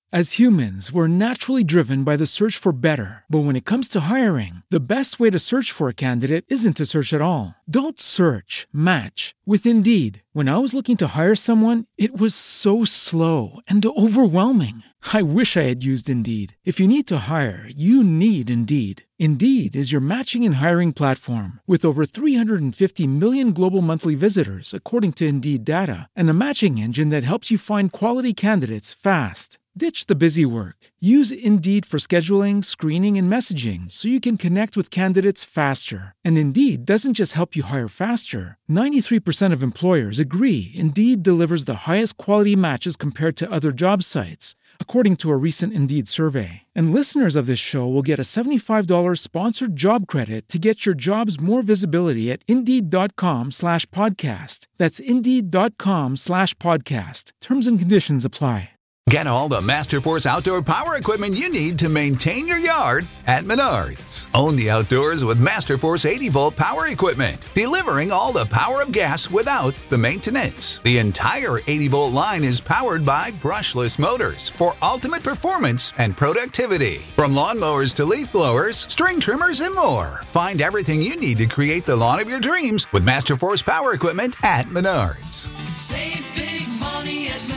As humans, we're naturally driven by the search for better. But when it comes to hiring, the best way to search for a candidate isn't to search at all. Don't search, match with Indeed. When I was looking to hire someone, it was so slow and overwhelming. I wish I had used Indeed. If you need to hire, you need Indeed. Indeed is your matching and hiring platform with over 350 million global monthly visitors, according to Indeed data, and a matching engine that helps you find quality candidates fast. Ditch the busy work. Use Indeed for scheduling, screening, and messaging so you can connect with candidates faster. And Indeed doesn't just help you hire faster. 93% of employers agree Indeed delivers the highest quality matches compared to other job sites, according to a recent Indeed survey. And listeners of this show will get a $75 sponsored job credit to get your jobs more visibility at Indeed.com/podcast. That's Indeed.com/podcast. Terms and conditions apply. Get all the Masterforce outdoor power equipment you need to maintain your yard at Menards. Own the outdoors with Masterforce 80-volt power equipment, delivering all the power of gas without the maintenance. The entire 80-volt line is powered by brushless motors for ultimate performance and productivity. From lawnmowers to leaf blowers, string trimmers, and more. Find everything you need to create the lawn of your dreams with Masterforce power equipment at Menards. Save big money at Menards.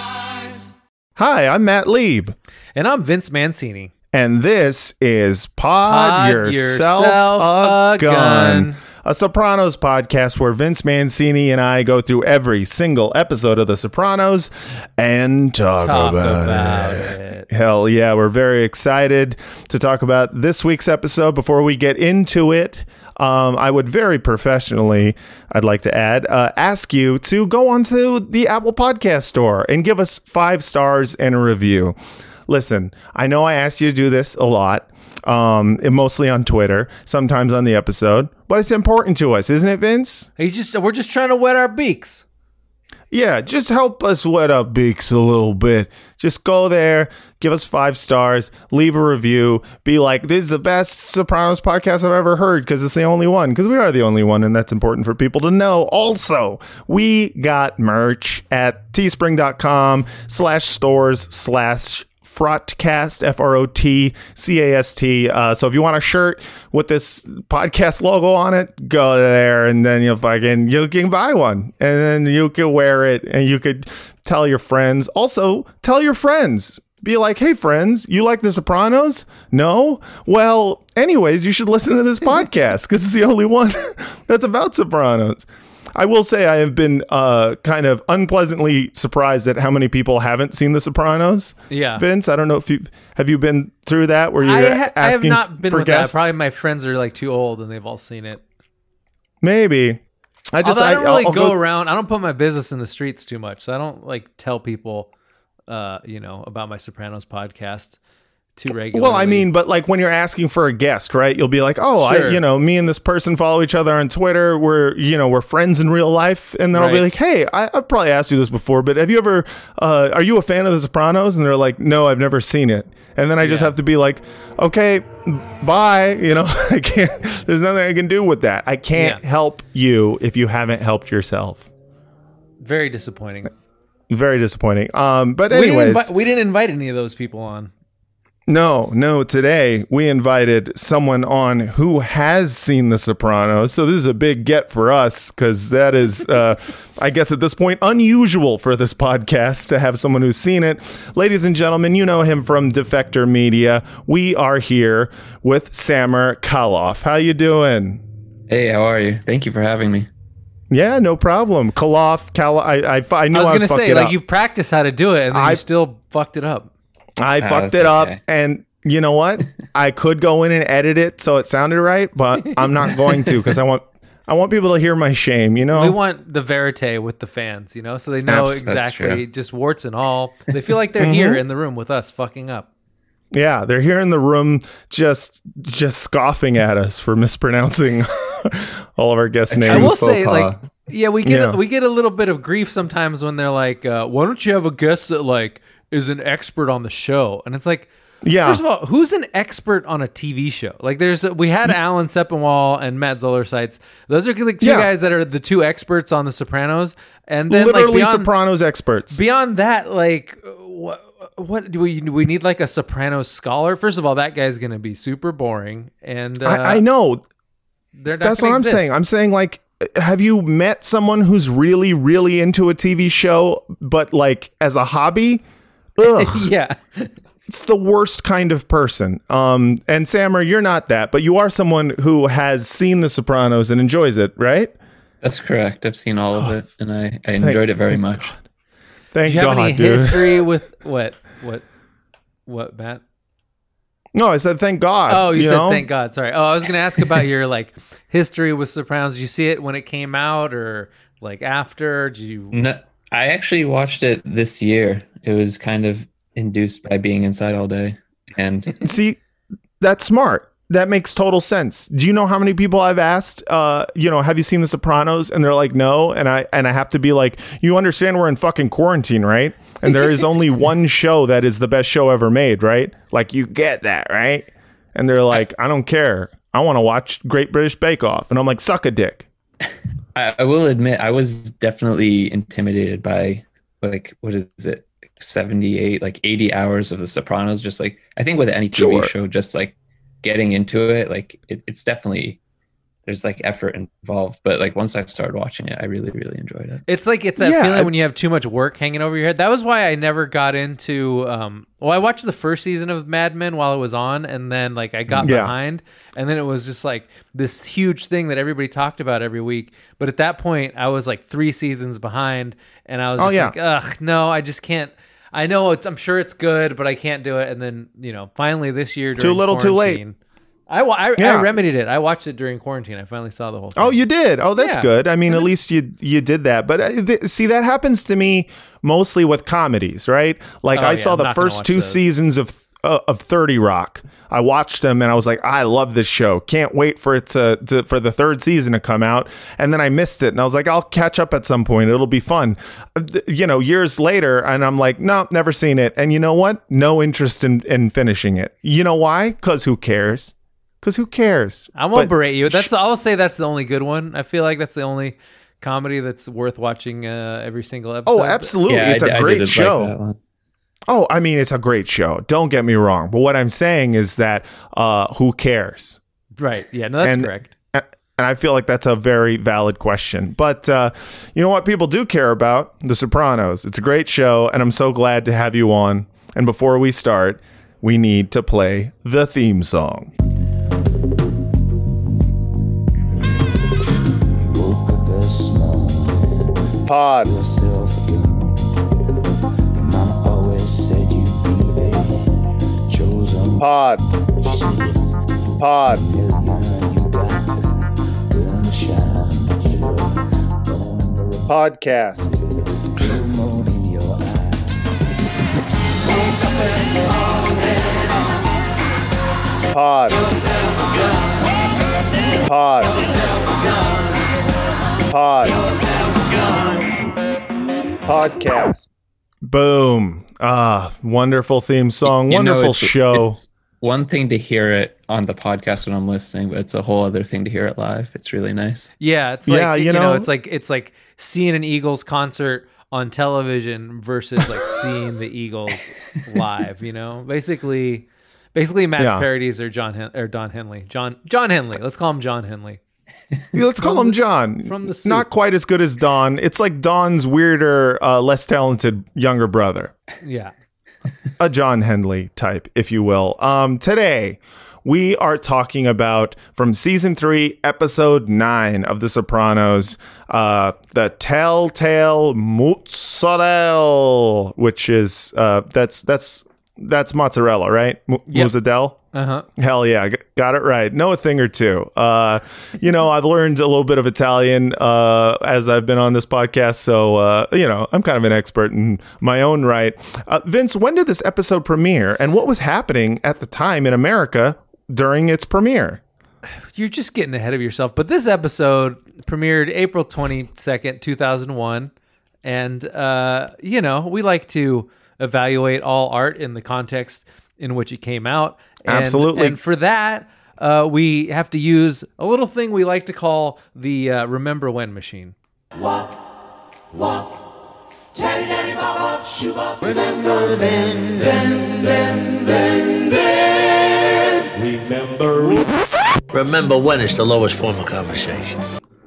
Hi, I'm Matt Lieb. And I'm Vince Mancini. And this is Pod Yourself a Gun, a Sopranos podcast where Vince Mancini and I go through every single episode of The Sopranos and talk about it. Hell yeah, we're very excited to talk about this week's episode. Before we get into it, I would very professionally, I'd like to add, ask you to go onto the Apple Podcast Store and give us 5 stars and a review. Listen, I know I asked you to do this a lot, mostly on Twitter, sometimes on the episode, but it's important to us, isn't it, Vince? We're just trying to wet our beaks. Yeah, just help us wet our beaks a little bit. Just go there, give us 5 stars, leave a review, be like, this is the best Sopranos podcast I've ever heard because it's the only one, because we are the only one, and that's important for people to know. Also, we got merch at teespring.com/stores/Frotcast, FROTCAST. So if you want a shirt with this podcast logo on it, go there and then you can buy one and then you can wear it and you could tell your friends. Also, tell your friends. Be like, hey, friends, you like The Sopranos? No? Well, anyways, you should listen to this podcast because it's the only one that's about Sopranos. I will say I have been kind of unpleasantly surprised at how many people haven't seen The Sopranos. Yeah, Vince, I don't know if you been through that where you're asking I have not been for with guests? That. Probably my friends are like too old and they've all seen it. Maybe. I don't really go around. I don't put my business in the streets too much, so I don't like tell people, about my Sopranos podcast too regularly. Well, I mean, but like when you're asking for a guest, right? You'll be like, oh, sure. Me and this person follow each other on Twitter. We're friends in real life. And then I'll be like, hey, I've probably asked you this before, but have you ever, are you a fan of The Sopranos? And they're like, no, I've never seen it. And then I just have to be like, okay, bye. I can't, there's nothing I can do with that. I can't help you if you haven't helped yourself. Very disappointing. Very disappointing. But anyways. We didn't invite any of those people on. No. Today we invited someone on who has seen The Sopranos. So this is a big get for us because that is, I guess at this point, unusual for this podcast to have someone who's seen it. Ladies and gentlemen, you know him from Defector Media. We are here with Samer Khalaf. How you doing? Hey, how are you? Thank you for having me. Yeah, no problem. Khalaf. I knew I was going to say, like, you practiced how to do it and then you still fucked it up. I fucked it up, and you know what? I could go in and edit it so it sounded right, but I'm not going to because I want people to hear my shame, We want the verite with the fans, so they know exactly, just warts and all. They feel like they're here in the room with us fucking up. Yeah, they're here in the room just scoffing at us for mispronouncing all of our guest names. I will say, we get a little bit of grief sometimes when they're like, why don't you have a guest that is an expert on the show? And it's like, first of all, who's an expert on a TV show? Like we had Alan Sepinwall and Matt Zoller-Seitz. Those are like two guys that are the two experts on The Sopranos. And then literally Sopranos experts. Beyond that, What do we need? Like a Sopranos scholar? First of all, that guy's going to be super boring, and I know. That's what I'm saying. I'm saying, like, have you met someone who's really, really into a TV show, but like as a hobby? Ugh. Yeah. It's the worst kind of person. And Sammer, you're not that, but you are someone who has seen The Sopranos and enjoys it, right? That's correct. I've seen all of it, and I enjoyed it very much. God. Thank Do you have God, any dude. history with what, Matt? No, I said thank God. Oh, you said know? thank God. Sorry. Oh, I was going to ask about your like history with Sopranos. Did you see it when it came out, or like after? Did you? No, I actually watched it this year. It was kind of induced by being inside all day, and See, that's smart. That makes total sense. Do you know how many people I've asked, have you seen The Sopranos? And they're like, no. And I have to be like, you understand we're in fucking quarantine, right? And there is only one show that is the best show ever made, right? Like, you get that, right? And they're like, I don't care. I want to watch Great British Bake Off. And I'm like, suck a dick. I will admit I was definitely intimidated by, like, what is it? 78, like 80 hours of The Sopranos. Just like, I think with any TV show, just like getting into it, like it's definitely, there's like effort involved, but like once I started watching it, I really, really enjoyed it. It's like, it's that feeling when you have too much work hanging over your head. That was why I never got into, I watched the first season of Mad Men while it was on, and then like I got behind, and then it was just like this huge thing that everybody talked about every week. But at that point I was like 3 seasons behind, and I was like, ugh, no, I just can't. I know I'm sure it's good, but I can't do it. And then, finally this year, during too little, too late. I remedied it. I watched it during quarantine. I finally saw the whole thing. Oh, you did? Oh, that's good. I mean, at least you did that. But see, that happens to me mostly with comedies, right? Like I saw the first 2 seasons of 30 Rock. I watched them and I was like, I love this show. Can't wait for it for the 3rd season to come out. And then I missed it, and I was like, I'll catch up at some point. It'll be fun. Years later, and I'm like, no, never seen it. And you know what? No interest in finishing it. You know why? Because who cares? I won't berate you. I'll say that's the only good one. I feel like that's the only comedy that's worth watching every single episode. Oh, absolutely. Yeah, it's a great show. Like that one. Oh, I mean, it's a great show. Don't get me wrong. But what I'm saying is that who cares? Right. Yeah, no, that's correct. And I feel like that's a very valid question. But you know what people do care about? The Sopranos. It's a great show, and I'm so glad to have you on. And before we start, we need to play the theme song. Pod. Pod. Podcast. Pod. Podcast. Boom. Wonderful theme song. Wonderful show. It's one thing to hear it on the podcast when I'm listening, but it's a whole other thing to hear it live. It's really nice. Yeah, it's like it's like seeing an Eagles concert on television versus like seeing the Eagles live. Basically Matt's parodies are Don Henley. John Henley. Let's call him John Henley. Yeah, let's call him John. From the Soup. Not quite as good as Don. It's like Don's weirder, less talented younger brother. Yeah. A John Henley type, if you will. Today, we are talking about from season 3, episode 9 of The Sopranos, the Telltale Mozzarella, which is that's mozzarella, right? Mozzarella. Uh-huh. Hell yeah, got it right. Know a thing or two. I've learned a little bit of Italian as I've been on this podcast, so I'm kind of an expert in my own right. Vince, when did this episode premiere, and what was happening at the time in America during its premiere? You're just getting ahead of yourself, but this episode premiered April 22nd, 2001, and we like to evaluate all art in the context in which it came out. Absolutely. And for that, we have to use a little thing we like to call the Remember When machine. Remember then. Remember when is the lowest form of conversation.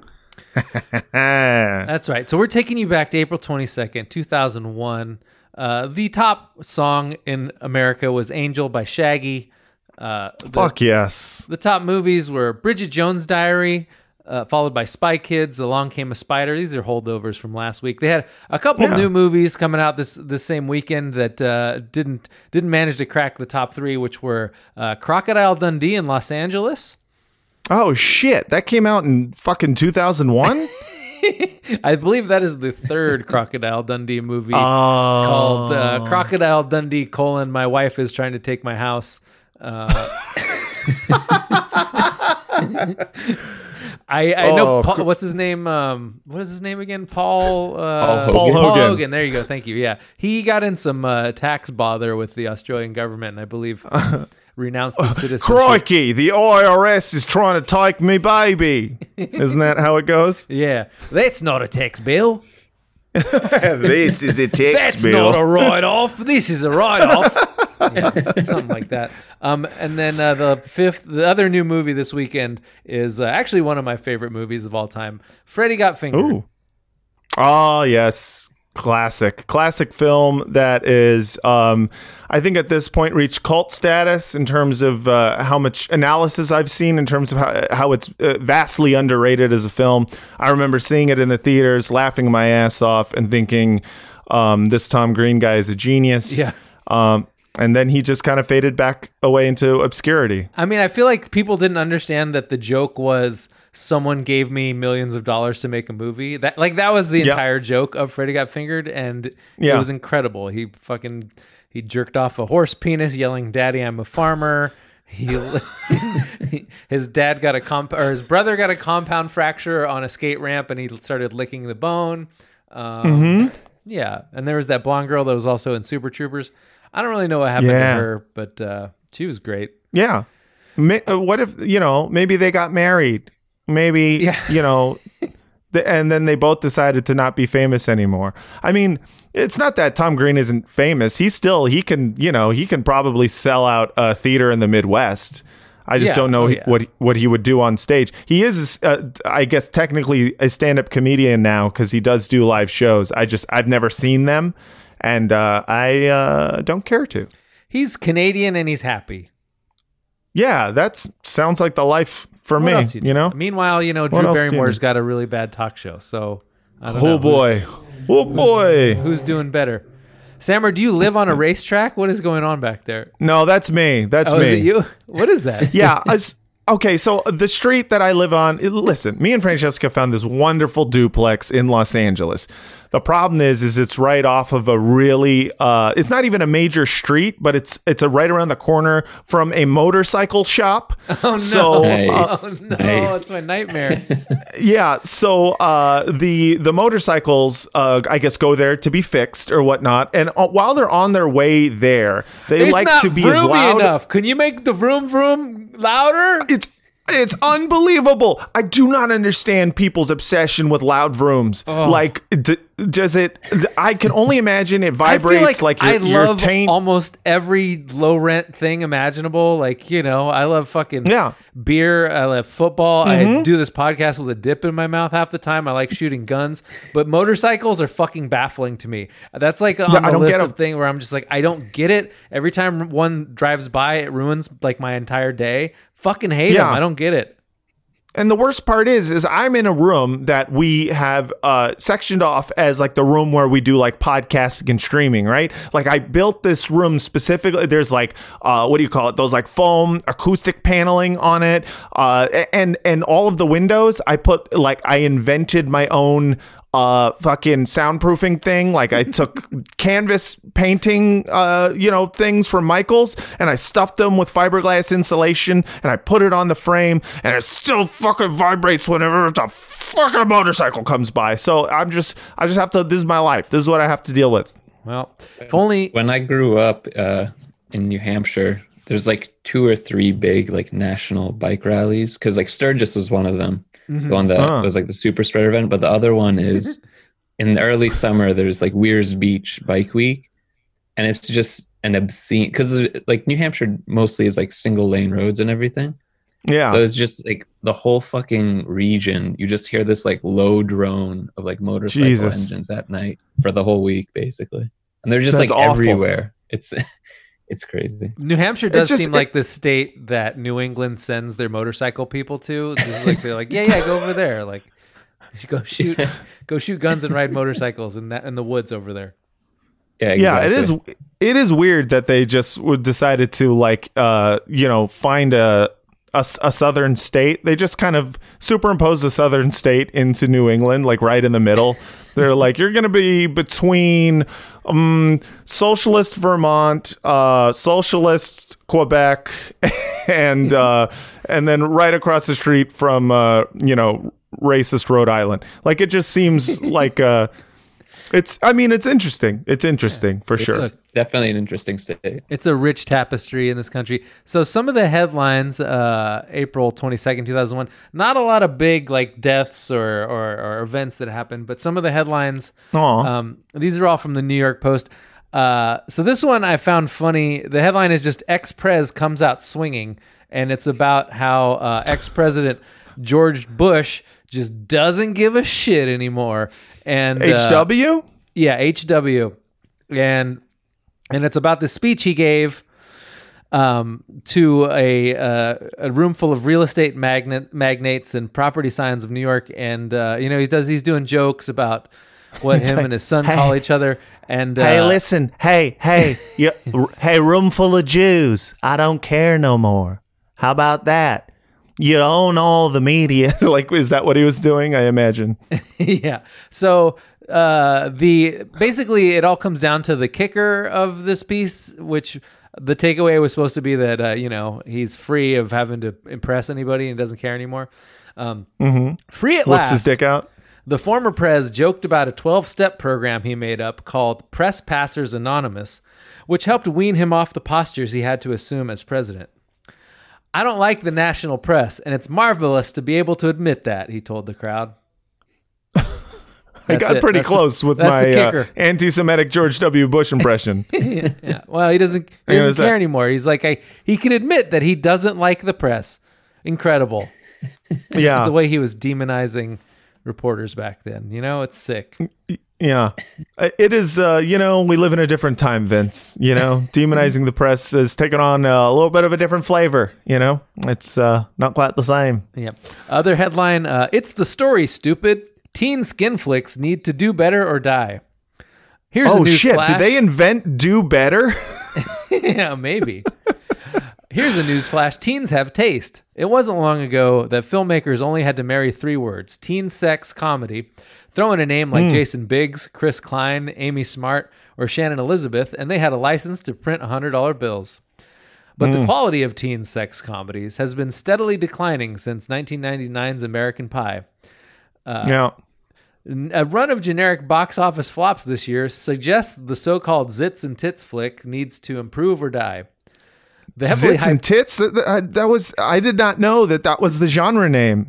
That's right. So we're taking you back to April 22nd, 2001. The top song in America was Angel by Shaggy. Fuck yes. The top movies were Bridget Jones' Diary, followed by Spy Kids, Along Came a Spider. These are holdovers from last week. They had a couple new movies coming out this same weekend that didn't manage to crack the top three, which were Crocodile Dundee in Los Angeles. Oh shit, that came out in fucking 2001? I believe that is the third Crocodile Dundee movie called Crocodile Dundee: My Wife is Trying to Take My House. I know Paul, what's his name? What is his name again? Paul Hogan. Paul Hogan. There you go. Thank you. Yeah, he got in some tax bother with the Australian government, and I believe renounced his citizenship. Crikey! The IRS is trying to take me baby. Isn't that how it goes? Yeah, that's not a tax bill. This is a tax That's bill. Not a write-off. This is a write-off. Something like that. And then the other new movie this weekend is actually one of my favorite movies of all time. Freddy Got Fingered. Ooh. Oh, yes. Classic film that is, I think at this point reached cult status in terms of how much analysis I've seen in terms of how it's vastly underrated as a film. I remember seeing it in the theaters, laughing my ass off and thinking, this Tom Green guy is a genius. Yeah. And then he just kind of faded back away into obscurity. I mean, I feel like people didn't understand that the joke was someone gave me millions of dollars to make a movie. That was the entire joke of Freddy Got Fingered, and it was incredible. He jerked off a horse penis, yelling, "Daddy, I'm a farmer." His dad got his brother got a compound fracture on a skate ramp, and he started licking the bone. Yeah, and there was that blonde girl that was also in Super Troopers. I don't really know what happened to her, but she was great. Yeah. What if, maybe they got married? Maybe, and then they both decided to not be famous anymore. I mean, it's not that Tom Green isn't famous. He can probably sell out a theater in the Midwest. I just don't know what he would do on stage. He is, I guess, technically a stand-up comedian now because he does do live shows. I've never seen them. And I don't care to. He's Canadian and he's happy. Yeah, that sounds like the life for me. Meanwhile, Drew Barrymore's got a really bad talk show. So I don't know. Oh boy. Who's doing better? Sammer, do you live on a racetrack? What is going on back there? No, that's me. That's me. Is it you? What is that? Yeah. Okay, so the street that I live on, listen, me and Francesca found this wonderful duplex in Los Angeles. The problem is it's right off of a really, it's not even a major street, but it's right around the corner from a motorcycle shop. Oh, no. So, nice. It's my nightmare. Yeah, so the motorcycles, I guess, go there to be fixed or whatnot. And while they're on their way there, they like to be as loud. Enough. Can you make the vroom vroom louder? It's unbelievable. I do not understand people's obsession with loud vrooms. Oh. Like, does it? I can only imagine it vibrates like your love taint. Almost every low rent thing imaginable. Like, I love fucking beer. I love football. Mm-hmm. I do this podcast with a dip in my mouth half the time. I like shooting guns, but motorcycles are fucking baffling to me. That's like on the list of thing where I'm just like, I don't get it. Every time one drives by, it ruins like my entire day. Fucking hate them. I don't get it. And the worst part is I'm in a room that we have sectioned off as like the room where we do like podcasting and streaming, right? Like I built this room specifically. There's like, what do you call it? Those like foam acoustic paneling on it. And all of the windows, I invented my own fucking soundproofing thing. Like I took canvas painting, things from Michaels, and I stuffed them with fiberglass insulation, and I put it on the frame, and it still fucking vibrates whenever the fucking motorcycle comes by. So I just have to. This is my life. This is what I have to deal with. Well, if only when I grew up in New Hampshire, there's like 2 or 3 big like national bike rallies because like Sturgis was one of them. The one that was like the super spreader event, but the other one is in the early summer, there's like Weirs Beach Bike Week, and it's just an obscene, because like New Hampshire mostly is like single lane roads and everything. Yeah. So it's just like the whole fucking region. You just hear this like low drone of like motorcycle engines at night for the whole week, basically, and they're just like awful. Everywhere. It's crazy. New Hampshire does seem like the state that New England sends their motorcycle people to. Just like they're like, yeah, go over there, like go shoot guns and ride motorcycles in the woods over there. Yeah, exactly. Yeah, it is weird that they just decided to like find a southern state. They just kind of superimposed a southern state into New England, like right in the middle. They're like, you're going to be between socialist Vermont, socialist Quebec, and then right across the street from racist Rhode Island. Like, it just seems like it's interesting. It's interesting for sure. It's definitely an interesting state. It's a rich tapestry in this country. So some of the headlines, April 22nd, 2001, not a lot of big like deaths or events that happened, but some of the headlines, these are all from the New York Post. So this one I found funny. The headline is just ex-pres comes out swinging, and it's about how ex-president George Bush just doesn't give a shit anymore. And HW? Yeah, HW. And it's about the speech he gave to a room full of real estate magnates and property signs of New York. And he's doing jokes about what him and his son call each other. And hey, listen, hey, room full of Jews. I don't care no more. How about that? You own all the media. Like, is that what he was doing? I imagine. Yeah. So basically it all comes down to the kicker of this piece, which the takeaway was supposed to be that he's free of having to impress anybody and doesn't care anymore. Free at last. Whips his dick out. The former pres joked about a 12-step program he made up called Press Passers Anonymous, which helped wean him off the postures he had to assume as president. I don't like the national press, and it's marvelous to be able to admit that, he told the crowd. I got pretty close with my anti-Semitic George W. Bush impression. Yeah. Well, he doesn't care anymore. He's like, he can admit that he doesn't like the press. Incredible. Yeah. This is the way he was demonizing reporters back then. It's sick. Yeah. It is, we live in a different time, Vince. Demonizing the press has taken on a little bit of a different flavor. It's not quite the same. Yeah. Other headline, it's the story, stupid. Teen skin flicks need to do better or die. Here's a news shit. flash. Did they invent do better? Yeah, maybe. Here's a news flash. Teens have taste. It wasn't long ago that filmmakers only had to marry 3 words: teen sex comedy. Throw in a name like Jason Biggs, Chris Klein, Amy Smart, or Shannon Elizabeth, and they had a license to print $100 bills. But the quality of teen sex comedies has been steadily declining since 1999's American Pie. A run of generic box office flops this year suggests the so-called Zits and Tits flick needs to improve or die. Zits and Tits? That was, I did not know that was the genre name.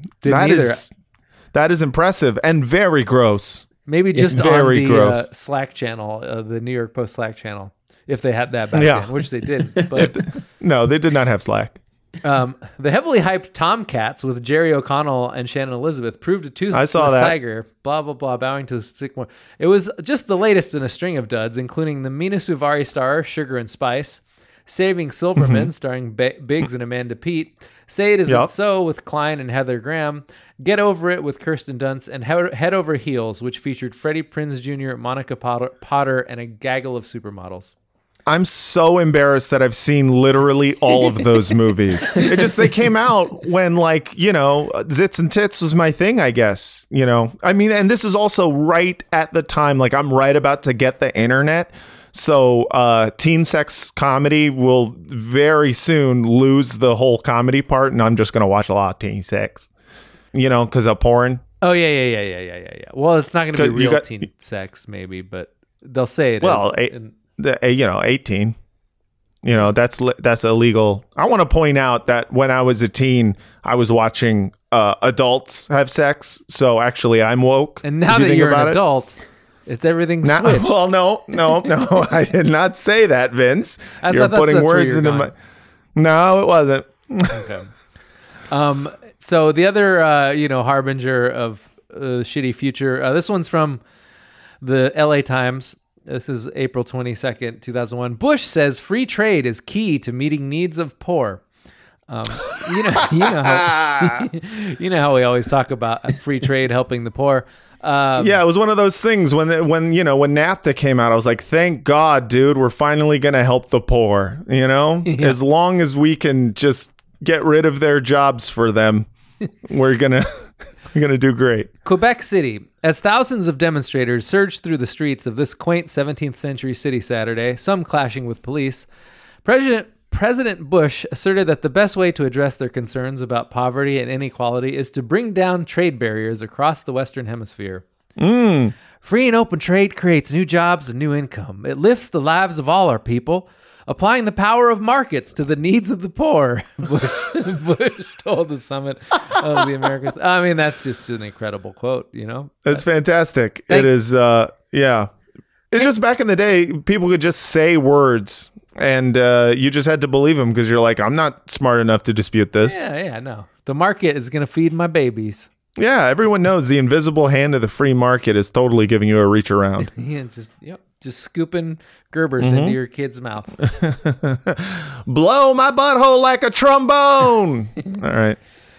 That is impressive and very gross. Maybe just on the Slack channel, the New York Post Slack channel, if they had that back then, which they did. But no, they did not have Slack. The heavily hyped Tomcats with Jerry O'Connell and Shannon Elizabeth proved a toothless tiger, blah, blah, blah, bowing to the sycamore. It was just the latest in a string of duds, including the Mina Suvari star, Sugar and Spice, Saving Silverman, starring Biggs and Amanda Peet, Say It Isn't So with Klein and Heather Graham, Get Over It with Kirsten Dunst, and Head Over Heels, which featured Freddie Prinze Jr., Monica Potter, and a gaggle of supermodels. I'm so embarrassed that I've seen literally all of those movies. They came out when Zits and Tits was my thing, I guess. And this is also right at the time, like I'm right about to get the internet. So teen sex comedy will very soon lose the whole comedy part, and I'm just going to watch a lot of teen sex, because of porn. Oh, yeah. Well, it's not going to be real teen sex, maybe, but they'll say it is. 18. That's illegal. I want to point out that when I was a teen, I was watching adults have sex. So actually, I'm woke. And now that you're an adult, It's everything switched. Well, no. I did not say that, Vince. You're putting words into my... No, it wasn't. Okay. So the other, harbinger of shitty future, this one's from the LA Times. This is April 22nd, 2001. Bush says free trade is key to meeting needs of poor. You know how we always talk about free trade helping the poor. It was one of those things when NAFTA came out, I was like, thank God, dude, we're finally going to help the poor, as long as we can just get rid of their jobs for them, we're going to do great. Quebec City, as thousands of demonstrators surged through the streets of this quaint 17th century city Saturday, some clashing with police, President Bush asserted that the best way to address their concerns about poverty and inequality is to bring down trade barriers across the Western Hemisphere. Free and open trade creates new jobs and new income. It lifts the lives of all our people, applying the power of markets to the needs of the poor, Bush told the summit of the Americas. I mean, that's just an incredible quote, It's fantastic. It is, It's just back in the day, people could just say words. And you just had to believe him because you're like, I'm not smart enough to dispute this. No. The market is going to feed my babies. Yeah, everyone knows the invisible hand of the free market is totally giving you a reach around. Just scooping Gerbers into your kid's mouth. Blow my butthole like a trombone. All right.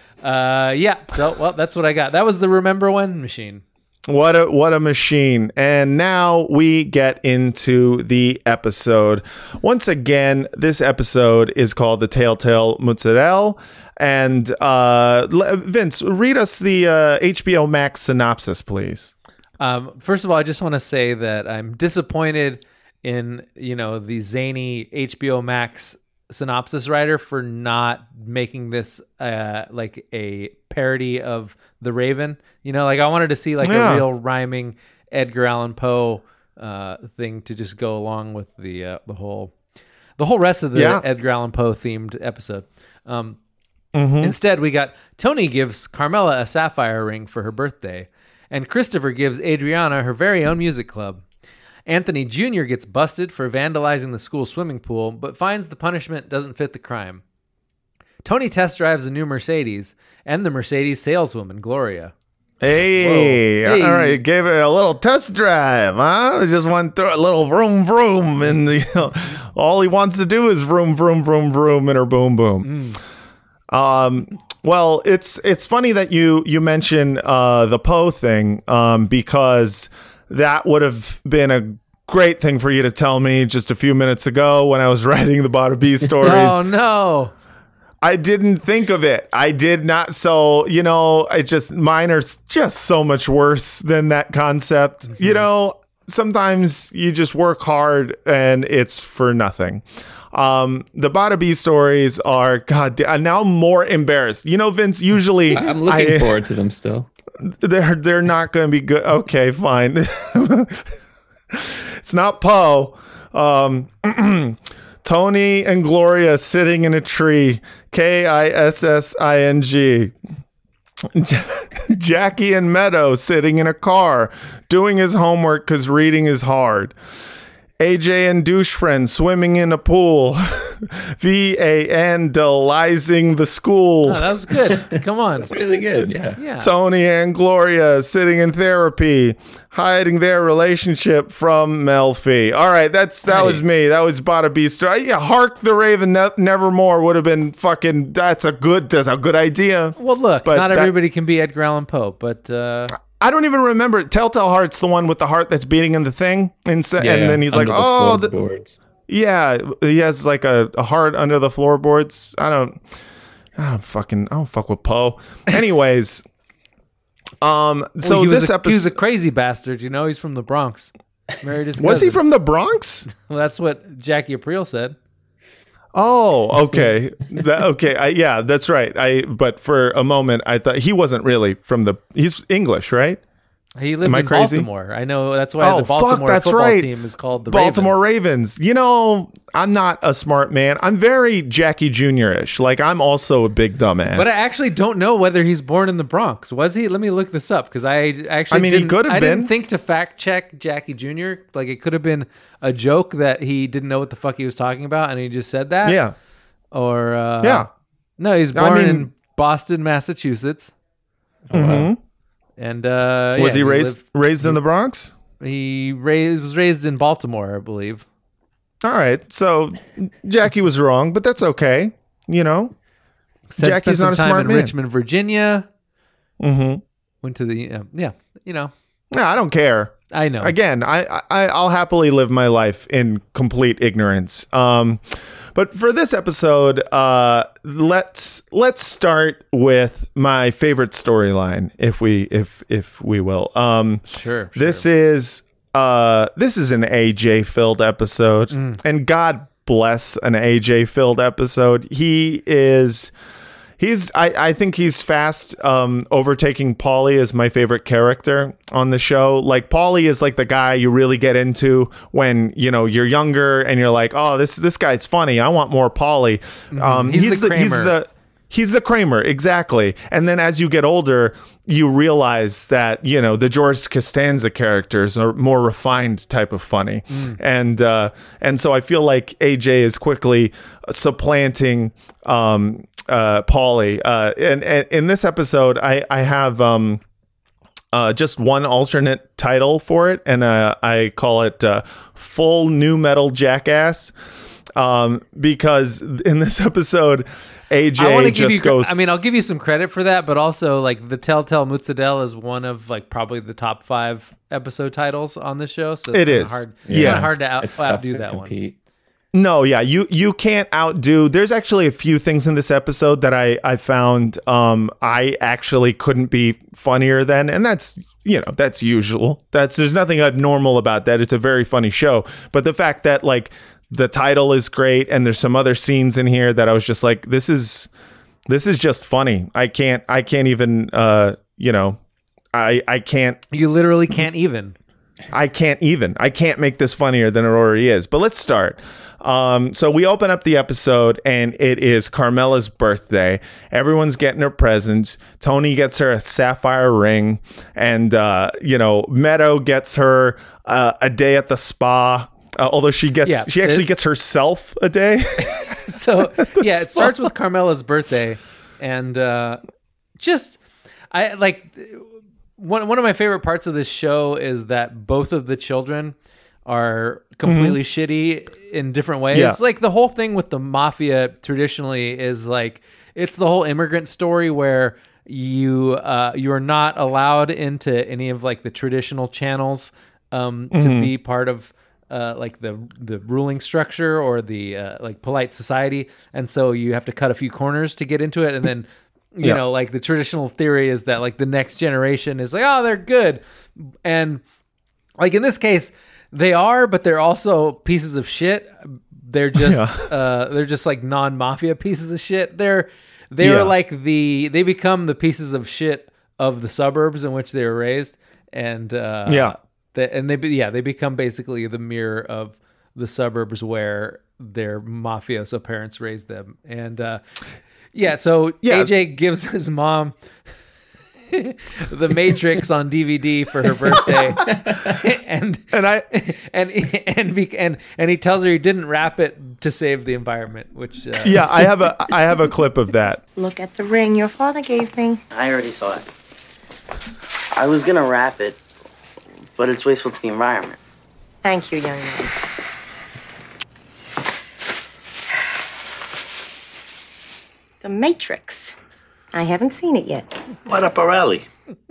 So, that's what I got. That was the Remember When machine. What a machine. And now we get into the episode. Once again, this episode is called The Telltale Mozzarella. And Vince, read us the HBO Max synopsis, please. First of all, I just want to say that I'm disappointed in, the zany HBO Max synopsis writer for not making this like a parody of The Raven. I wanted to see a real rhyming Edgar Allan Poe thing to just go along with the whole rest of the Edgar Allan Poe themed episode. Instead, we got Tony gives Carmela a sapphire ring for her birthday, and Christopher gives Adriana her very own music club. Anthony Jr. gets busted for vandalizing the school swimming pool, but finds the punishment doesn't fit the crime. Tony test drives a new Mercedes and the Mercedes saleswoman, Gloria. Hey, all right, gave it a little test drive, huh? Just went through a little vroom vroom, and all he wants to do is vroom vroom vroom vroom in her boom boom. Well, it's funny that you mention the Poe thing because that would have been a great thing for you to tell me just a few minutes ago when I was writing the Bada B stories. Oh no. I didn't think of it. I did not. So, mine are just so much worse than that concept. Mm-hmm. Sometimes you just work hard and it's for nothing. The Bada B stories are, now I'm more embarrassed. Vince, usually I'm looking forward to them still. They're not going to be good. Okay, fine. It's not Poe. Tony and Gloria sitting in a tree. Kissing. Jackie and Meadow sitting in a car doing his homework because reading is hard. AJ and douche friend swimming in a pool. Vandalizing the school. Oh, that was good. Come on. That's really good. Yeah. Tony and Gloria sitting in therapy, hiding their relationship from Melfi. All right, that was me. That was Bada B story. Yeah, Hark the Raven Nevermore would have been fucking. That's a good idea. Well, look, but not everybody can be Edgar Allan Poe, but. I don't even remember. Telltale Heart's the one with the heart that's beating in the thing. And then he's like, oh, yeah, he has like a heart under the floorboards. I don't fuck with Poe. Anyways, so this episode, he was a crazy bastard. He's from the Bronx. Married his cousin. Was he from the Bronx? Well, that's what Jackie Aprile said. Oh, okay. Yeah, that's right. But for a moment, I thought he wasn't really he's English, right? He lived in Baltimore. I know that's why the Baltimore football team is called the Baltimore Ravens. You know, I'm not a smart man. I'm very Jackie Jr.-ish. Like, I'm also a big dumbass. But I actually don't know whether he's born in the Bronx. Was he? Let me look this up because I he could have been. Didn't think to fact check Jackie Jr. Like, it could have been a joke that he didn't know what the fuck he was talking about and he just said that. Yeah. Or yeah. No, he's born in Boston, Massachusetts. Mm-hmm. And was he raised in the Bronx? He was raised in Baltimore, I believe. All right, so Jackie was wrong, but that's okay. You know, Jackie's not a smart man. Richmond, Virginia. Mm-hmm. Went to the you know. No, I don't care. I know. Again, I'll happily live my life in complete ignorance. But for this episode, let's start with my favorite storyline, if we will. Sure. This is an AJ filled episode, and God bless an AJ filled episode. I think he's fast overtaking Paulie as my favorite character on the show. Like, Paulie is like the guy you really get into when, you know, you're younger and you're like, oh, this guy's funny. I want more Paulie. He's the Kramer, exactly. And then as you get older, you realize that, you know, the George Costanza characters are more refined type of funny. And so I feel like AJ is quickly supplanting Paulie. And in this episode, I have just one alternate title for it, and I call it Full New Metal Jackass, because in this episode, AJ goes. I mean, I'll give you some credit for that, but also, like, the Telltale Mozzarella is one of, like, probably the top 5 episode titles on the show. So it's hard. Yeah, hard to outdo that compete. one. No, yeah, you can't outdo. There's actually a few things in this episode that I found I actually couldn't be funnier than, and that's, you know, that's usual. There's nothing abnormal about that. It's a very funny show, but the fact that, like, the title is great and there's some other scenes in here that I was just like, this is just funny. I can't even you know, I can't. You literally can't even. I can't make this funnier than it already is. But let's start. So we open up the episode and it is Carmela's birthday. Everyone's getting her presents. Tony gets her a sapphire ring, and you know, Meadow gets her a day at the spa. Although she actually gets herself a day. So yeah, it starts with Carmela's birthday, and I like one of my favorite parts of this show is that both of the children are completely shitty in different ways. Yeah. Like, the whole thing with the mafia traditionally is like, it's the whole immigrant story where you are not allowed into any of, like, the traditional channels to be part of like the ruling structure or the like polite society, and so you have to cut a few corners to get into it, and then you know, like, the traditional theory is that, like, the next generation is like, oh, they're good, and, like, in this case they are, but they're also pieces of shit. They're just like non-mafia pieces of shit. They're like they become the pieces of shit of the suburbs in which they were raised, and they become basically the mirror of the suburbs where their mafioso parents raised them. And AJ gives his mom The Matrix on DVD for her birthday, and he tells her he didn't wrap it to save the environment. Which I have a clip of that. Look at the ring your father gave me. I already saw it. I was gonna wrap it, but it's wasteful to the environment. Thank you, young man. The Matrix. I haven't seen it yet. Right up our alley.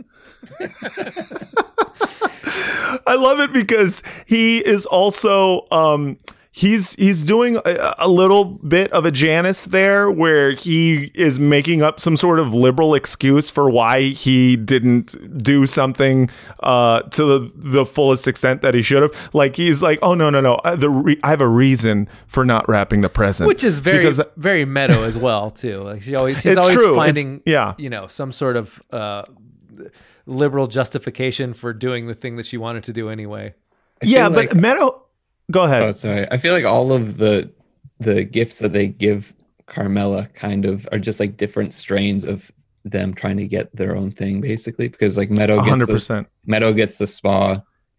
I love it because he is also he's doing a little bit of a Janus there, where he is making up some sort of liberal excuse for why he didn't do something to the fullest extent that he should have. Like, he's like, oh no, I have a reason for not wrapping the present, which is very Meadow as well too. Like, she's always finding you know, some sort of liberal justification for doing the thing that she wanted to do anyway. Yeah, but Meadow, go ahead. Oh, sorry. I feel like all of the gifts that they give Carmela kind of are just like different strains of them trying to get their own thing, basically. Because like Meadow gets the spa.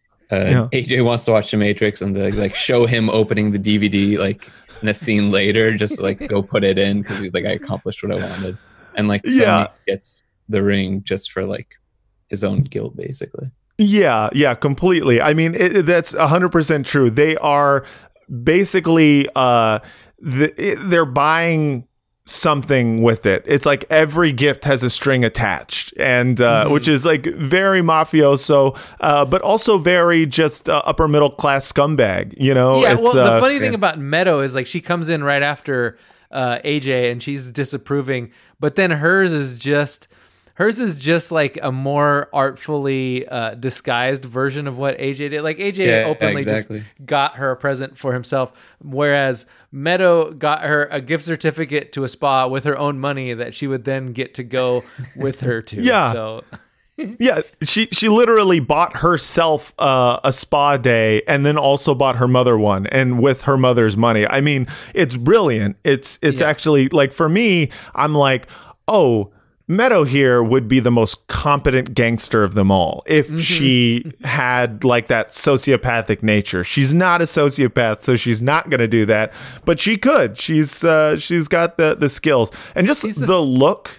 AJ wants to watch The Matrix, and they like show him opening the DVD like in a scene later, just like go put it in because he's like, I accomplished what I wanted. And like Tony gets the ring just for like his own guilt, basically. Yeah, completely. I mean, that's 100% true. They are basically they're buying something with it. It's like every gift has a string attached, and which is like very mafioso, but also very just upper middle class scumbag. You know? Yeah. Well, the funny thing about Meadow is like she comes in right after AJ, and she's disapproving, but then hers is just like a more artfully disguised version of what AJ did. Like AJ openly just got her a present for himself, whereas Meadow got her a gift certificate to a spa with her own money that she would then get to go with her to. Yeah. So. Yeah, she literally bought herself a spa day, and then also bought her mother one, and with her mother's money. I mean, it's brilliant. It's actually like, for me, I'm like, oh, Meadow here would be the most competent gangster of them all if she had like that sociopathic nature. She's not a sociopath, so she's not going to do that, but she could. She's got the skills, and just the look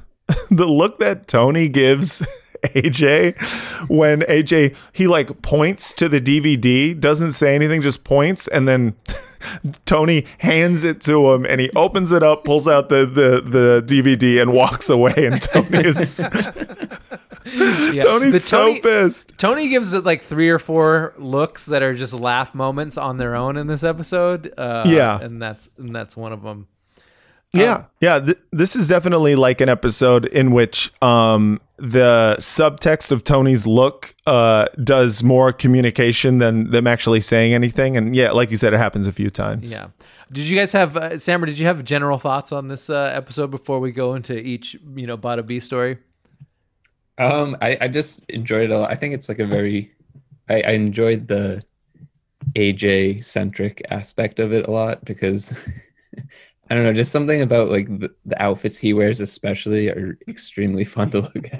that Tony gives AJ when AJ, he like points to the DVD, doesn't say anything, just points, and then Tony hands it to him, and he opens it up, pulls out the DVD, and walks away. And Tony is Tony's so pissed. Tony gives it like 3 or 4 looks that are just laugh moments on their own in this episode. And that's one of them. This is definitely like an episode in which the subtext of Tony's look does more communication than them actually saying anything. And yeah, like you said, it happens a few times. Yeah. Did you guys have, Sammer, did you have general thoughts on this episode before we go into each, Bada B story? I just enjoyed it a lot. I think it's like I enjoyed the AJ centric aspect of it a lot, because I don't know, just something about like the outfits he wears especially are extremely fun to look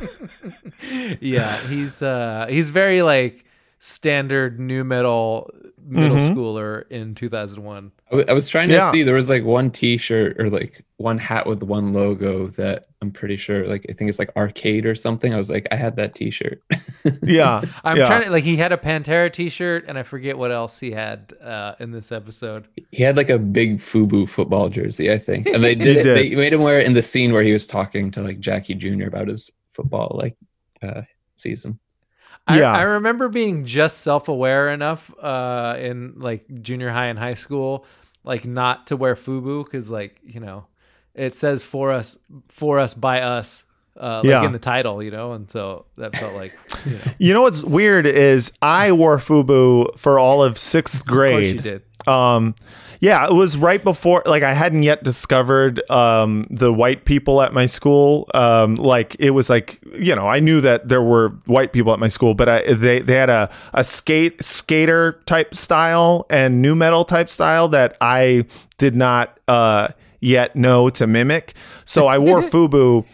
at. Yeah, he's very like standard new middle schooler in 2001. I was trying to see, there was like one t-shirt or like one hat with one logo that I'm pretty sure, like, I think it's like Arcade or something. I was like, I had that t-shirt. Yeah. I'm trying to, like, he had a Pantera t-shirt, and I forget what else he had in this episode. He had like a big FUBU football jersey, I think. And they they made him wear it in the scene where he was talking to like Jackie Jr. about his football season. I remember being just self-aware enough in like junior high and high school, like not to wear FUBU, because like, it says for us by us, in the title, and so that felt like, You know what's weird is I wore FUBU for all of 6th grade. Of course you did. Yeah, it was right before, like, I hadn't yet discovered the white people at my school. Like, it was like, I knew that there were white people at my school, but they had a skater type style and nu metal type style that I did not yet know to mimic. So I wore FUBU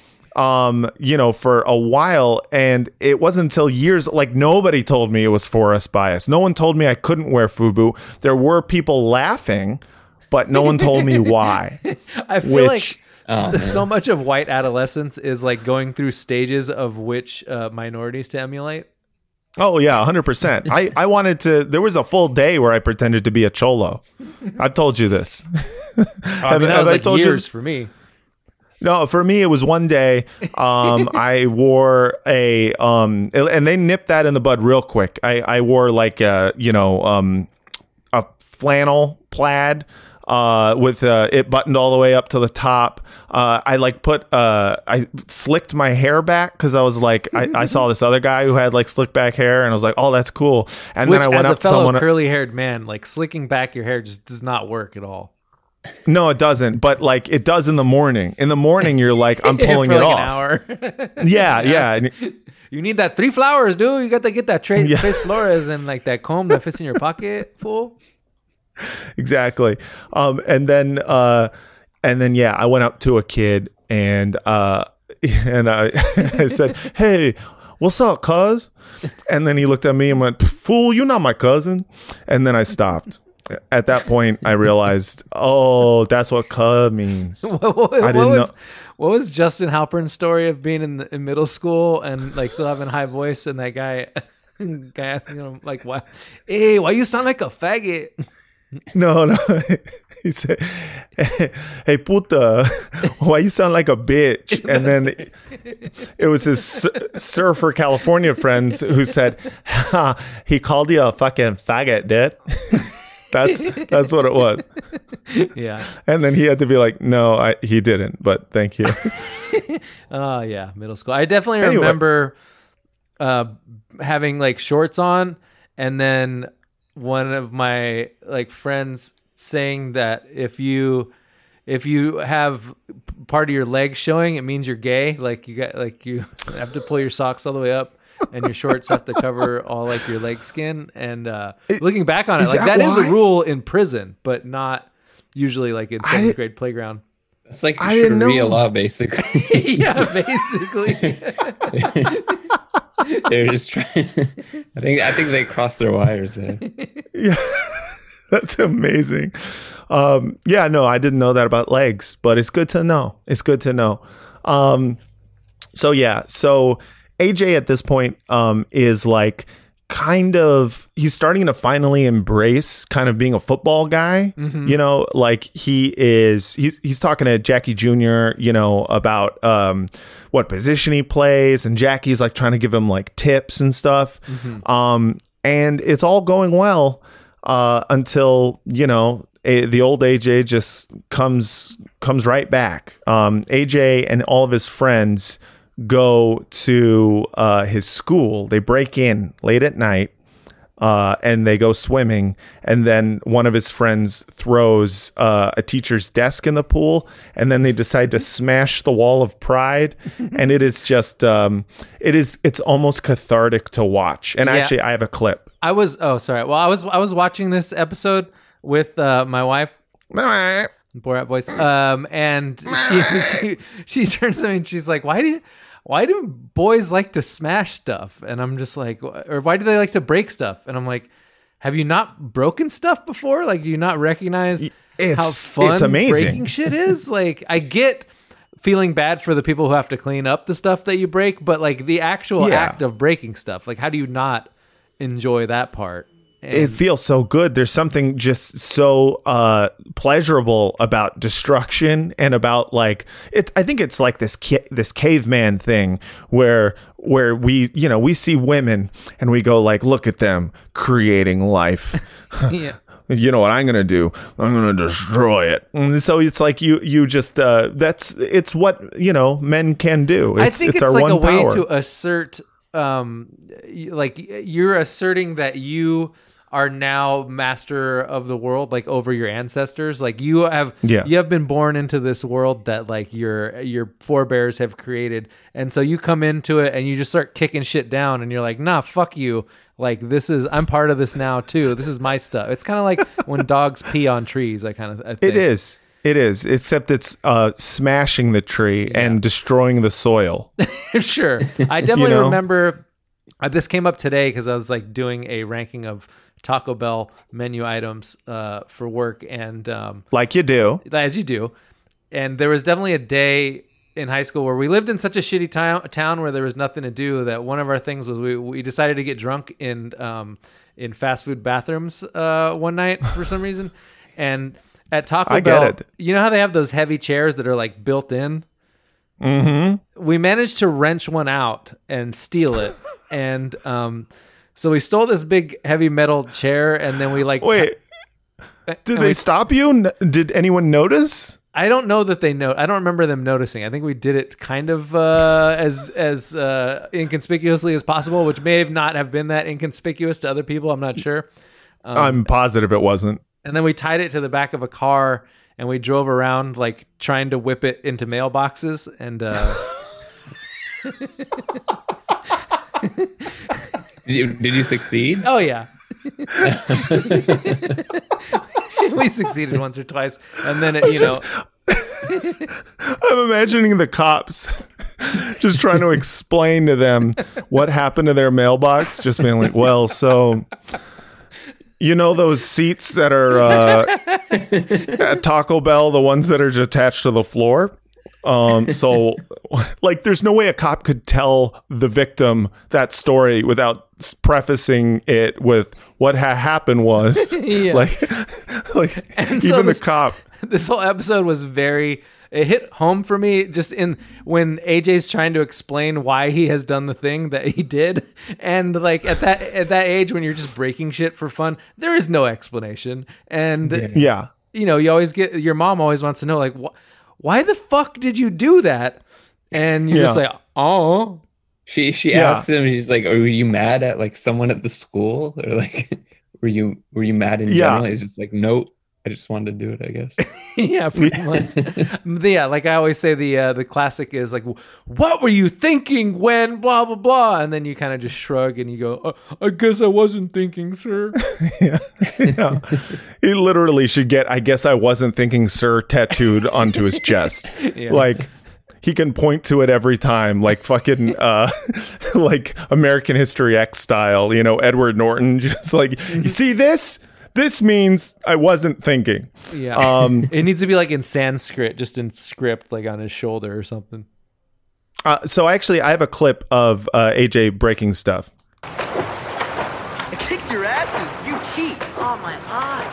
for a while, and it wasn't until years, like, nobody told me it was for us bias. No one told me I couldn't wear FUBU. There were people laughing, but no one told me why. I feel like so much of white adolescence is like going through stages of which minorities to emulate. Oh yeah, 100%. I wanted to. There was a full day where I pretended to be a cholo. I've told you this. That was like years for me. No, for me, it was one day. I wore a and they nipped that in the bud real quick. I wore like a flannel plaid with it buttoned all the way up to the top. I slicked my hair back because I was like, I saw this other guy who had like slick back hair, and I was like, oh, that's cool. And then I went up to someone, curly haired man, like slicking back your hair just does not work at all. No, it doesn't. But like it does in the morning. In the morning, you're like, I'm pulling it off. An hour. Yeah. You need that 3 flowers, dude. You got to get that Tres Flores and like that comb that fits in your pocket, fool. Exactly. And then I went up to a kid and I said, "Hey, what's up, cuz?" And then he looked at me and went, "Fool, you're not my cousin." And then I stopped. At that point, I realized, oh, that's what cuz means. What was Justin Halpern's story of being in middle school and like still having a high voice and that guy asking him like, "Why? Hey, why you sound like a faggot?" No. He said, "Hey, puta, why you sound like a bitch?" And then it was his surfer California friends who said, "He called you a fucking faggot, dude." That's what it was. Yeah. And then he had to be like, "No, he didn't, but thank you." Oh, yeah, middle school. I definitely remember having like shorts on, and then one of my like friends saying that if you have part of your leg showing, it means you're gay. Like you have to pull your socks all the way up and your shorts have to cover all like your leg skin. And looking back on it, like that is a rule in prison, but not usually like in 7th grade playground. It's like Sharia law, basically. Yeah, basically. They're just trying. I think they crossed their wires there. Yeah. That's amazing. Yeah, no, I didn't know that about legs, but it's good to know. So AJ at this point is like he's starting to finally embrace kind of being a football guy. Mm-hmm. You know, like he's talking to Jackie Jr., you know, about what position he plays, and Jackie's like trying to give him like tips and stuff. Mm-hmm. And it's all going well. Until, you know, the old AJ just comes right back. AJ and all of his friends go to his school. They break in late at night and they go swimming. And then one of his friends throws a teacher's desk in the pool. And then they decide to smash the wall of pride. And it is just it's almost cathartic to watch. And actually, I have a clip. I was watching this episode with my wife, Borat voice, and she turns to me and she's like, "Why do boys like to smash stuff?" And I'm just like, or why do they like to break stuff? And I'm like, have you not broken stuff before? Like, do you not recognize how fun breaking shit is? Like, I get feeling bad for the people who have to clean up the stuff that you break, but like the actual act of breaking stuff, like how do you not enjoy that part? And it feels so good. There's something just so pleasurable about destruction and about like it. I think it's like this caveman thing where we see women and we go like, look at them creating life. Yeah. You know what I'm gonna do? I'm gonna destroy it. And so it's like you just it's what, you know, men can do. I think it's our like one a way power. to assert like you're asserting that you are now master of the world, like over your ancestors. Like you have been born into this world that like your forebears have created, and so you come into it and you just start kicking shit down, and you're like, nah, fuck you. Like I'm part of this now too. This is my stuff. It's kind of like when dogs pee on trees. I think. It is, except it's smashing the tree and destroying the soil. Sure. I definitely remember this came up today because I was like doing a ranking of Taco Bell menu items for work, and like you do, as you do. And there was definitely a day in high school where we lived in such a shitty town where there was nothing to do that one of our things was we decided to get drunk in fast food bathrooms one night for some reason. And at Taco Bell, you know how they have those heavy chairs that are like built in? Mm-hmm. We managed to wrench one out and steal it. And so we stole this big heavy metal chair, and then we like... Wait, did they stop you? Did anyone notice? I don't know that they know. I don't remember them noticing. I think we did it kind of as inconspicuously as possible, which may not have been that inconspicuous to other people. I'm not sure. I'm positive it wasn't. And then we tied it to the back of a car and we drove around like trying to whip it into mailboxes and. Did you succeed? Oh yeah. We succeeded once or twice, and then I'm imagining the cops just trying to explain to them what happened to their mailbox, just being like, well, so you know those seats that are at Taco Bell, the ones that are just attached to the floor? So like there's no way a cop could tell the victim that story without prefacing it with what happened was like and even the cop. This whole episode was it hit home for me just when AJ's trying to explain why he has done the thing that he did. And like at that age when you're just breaking shit for fun, there is no explanation. And you always your mom always wants to know like why the fuck did you do that? And you're just like, oh. She asked him, she's like, were you mad at like someone at the school? Or like were you mad in general? He's just like, nope. I just wanted to do it, I guess. Yeah, pretty much. Yeah, like I always say, the classic is like, "What were you thinking when blah blah blah?" And then you kind of just shrug and you go, "I guess I wasn't thinking, sir." Yeah. He literally should get "I guess I wasn't thinking, sir" tattooed onto his chest. Yeah. Like he can point to it every time, like fucking like American History X style. Edward Norton, just like, you see this. This means I wasn't thinking. Yeah. It needs to be like in Sanskrit, just in script, like on his shoulder or something. So actually, I have a clip of AJ breaking stuff. I kicked your asses. You cheat. Oh, my eye.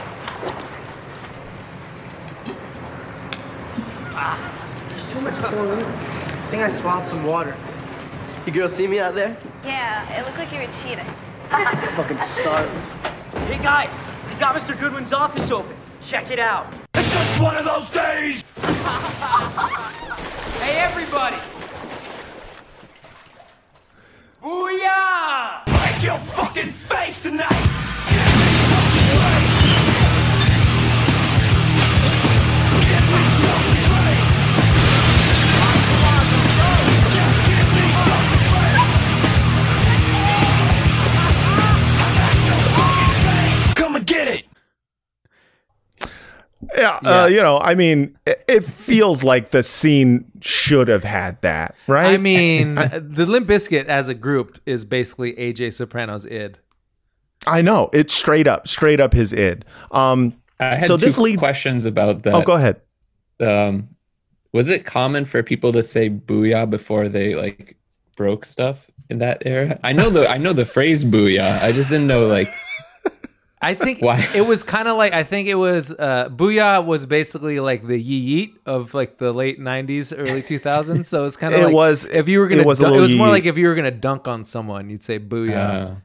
There's too much chlorine. I think I swallowed some water. You girls see me out there? Yeah, it looked like you were cheating. Fucking starving. Hey, guys. We got Mr. Goodwin's office open. Check it out. It's just one of those days. Hey, everybody. Booyah! Break your fucking face tonight. Get it. Yeah, I mean, it feels like the scene should have had that, right? I mean, the Limp Bizkit as a group is basically AJ Soprano's id. I know, it's straight up his id. I had two questions about that. Oh, go ahead. Was it common for people to say "booyah" before they like broke stuff in that era? I know the phrase "booyah." I just didn't know like. I think it was kind of like, Booyah was basically like the yeet of like the late 90s, early 2000s. So it's kind of if you were going to, it was more like if you were going to dunk on someone, you'd say Booyah.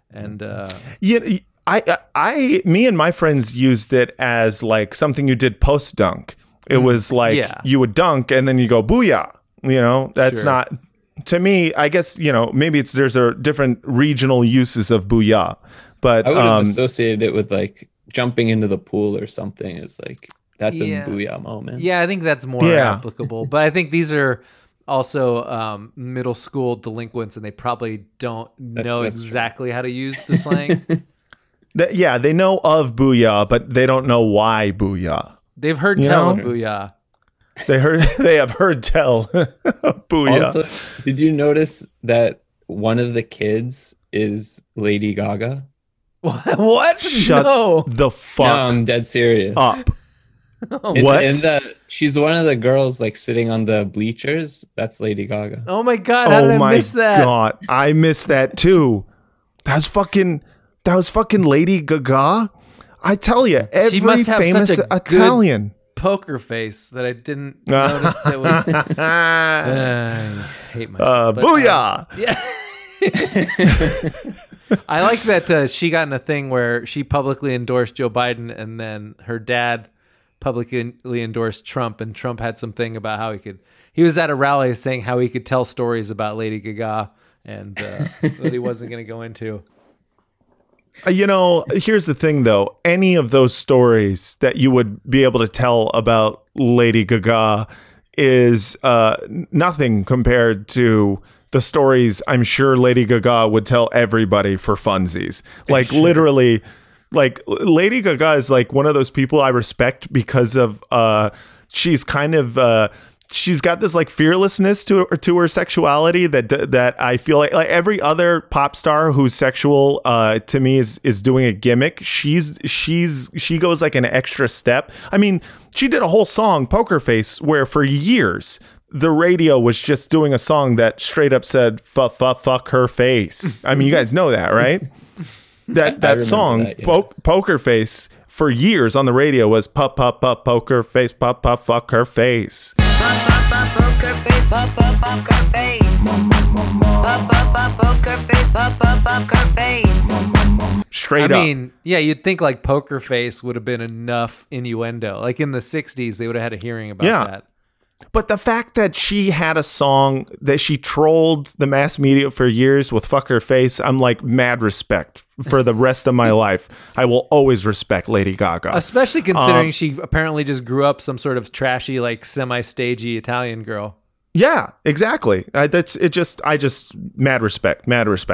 Me and my friends used it as like something you did post dunk. It was like you would dunk and then you go Booyah. That's not, to me, I guess, maybe there's a different regional uses of Booyah. But I would have associated it with like jumping into the pool or something. It's like that's a booyah moment. Yeah, I think that's more applicable. But I think these are also middle school delinquents, and they probably don't know exactly how to use the slang. They know of booyah, but they don't know why booyah. They've heard tell of booyah. They have heard tell booyah. Also, did you notice that one of the kids is Lady Gaga? What? Shut the fuck No, I'm dead serious. up. What? She's one of the girls like sitting on the bleachers. That's Lady Gaga. Oh my god! How did I miss that? Oh my god! I missed that too. That was fucking Lady Gaga. I tell you, every famous Italian poker face that I didn't notice. It was. I hate myself. Booyah! Yeah. I like that she got in a thing where she publicly endorsed Joe Biden, and then her dad publicly endorsed Trump, and Trump had something about how he was at a rally saying how he could tell stories about Lady Gaga, and that he wasn't going to go into. Here's the thing, though. Any of those stories that you would be able to tell about Lady Gaga is nothing compared to the stories I'm sure Lady Gaga would tell everybody for funsies. Like, literally, like, Lady Gaga is like one of those people I respect because of she's kind of she's got this like fearlessness to her sexuality that I feel like every other pop star who's sexual to me is doing a gimmick. She goes like an extra step. I mean, she did a whole song, Poker Face, where for years the radio was just doing a song that straight up said fuck her face. I mean, you guys know that, right? That song, that, yes. Poker Face, for years on the radio was pop poker face, pop fuck her face. Poker face, pop her face. Poker face, pop her face. Straight up. I mean, yeah, you'd think like Poker Face would have been enough innuendo. Like in the 60s, they would have had a hearing about that. But the fact that she had a song that she trolled the mass media for years with fuck her face, I'm like mad respect for the rest of my life. I will always respect Lady Gaga. Especially considering she apparently just grew up some sort of trashy, like semi-stagey Italian girl. Yeah, exactly. I just mad respect.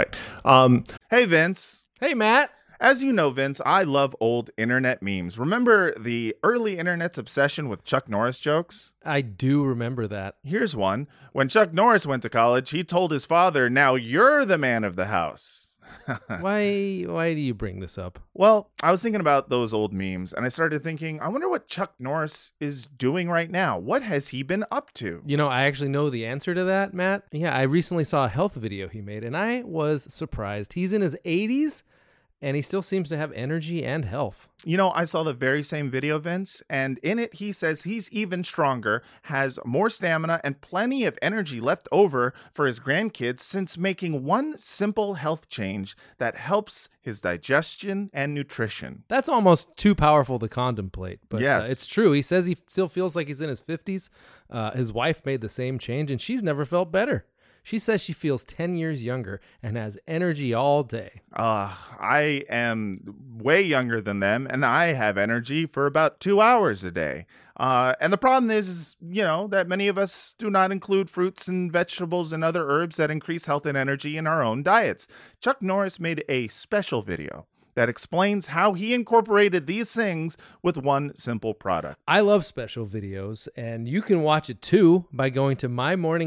Hey, Vince. Hey, Matt. As you know, Vince, I love old internet memes. Remember the early internet's obsession with Chuck Norris jokes? I do remember that. Here's one. When Chuck Norris went to college, he told his father, "Now you're the man of the house." Why do you bring this up? Well, I was thinking about those old memes, and I started thinking, I wonder what Chuck Norris is doing right now. What has he been up to? I actually know the answer to that, Matt. Yeah, I recently saw a health video he made, and I was surprised. He's in his 80s. And he still seems to have energy and health. I saw the very same video, Vince, and in it, he says he's even stronger, has more stamina, and plenty of energy left over for his grandkids since making one simple health change that helps his digestion and nutrition. That's almost too powerful to contemplate, but yes. It's true. He says he still feels like he's in his 50s. His wife made the same change, and she's never felt better. She says she feels 10 years younger and has energy all day. I am way younger than them, and I have energy for about 2 hours a day. And the problem is, that many of us do not include fruits and vegetables and other herbs that increase health and energy in our own diets. Chuck Norris made a special video that explains how he incorporated these things with one simple product. I love special videos, and you can watch it too by going to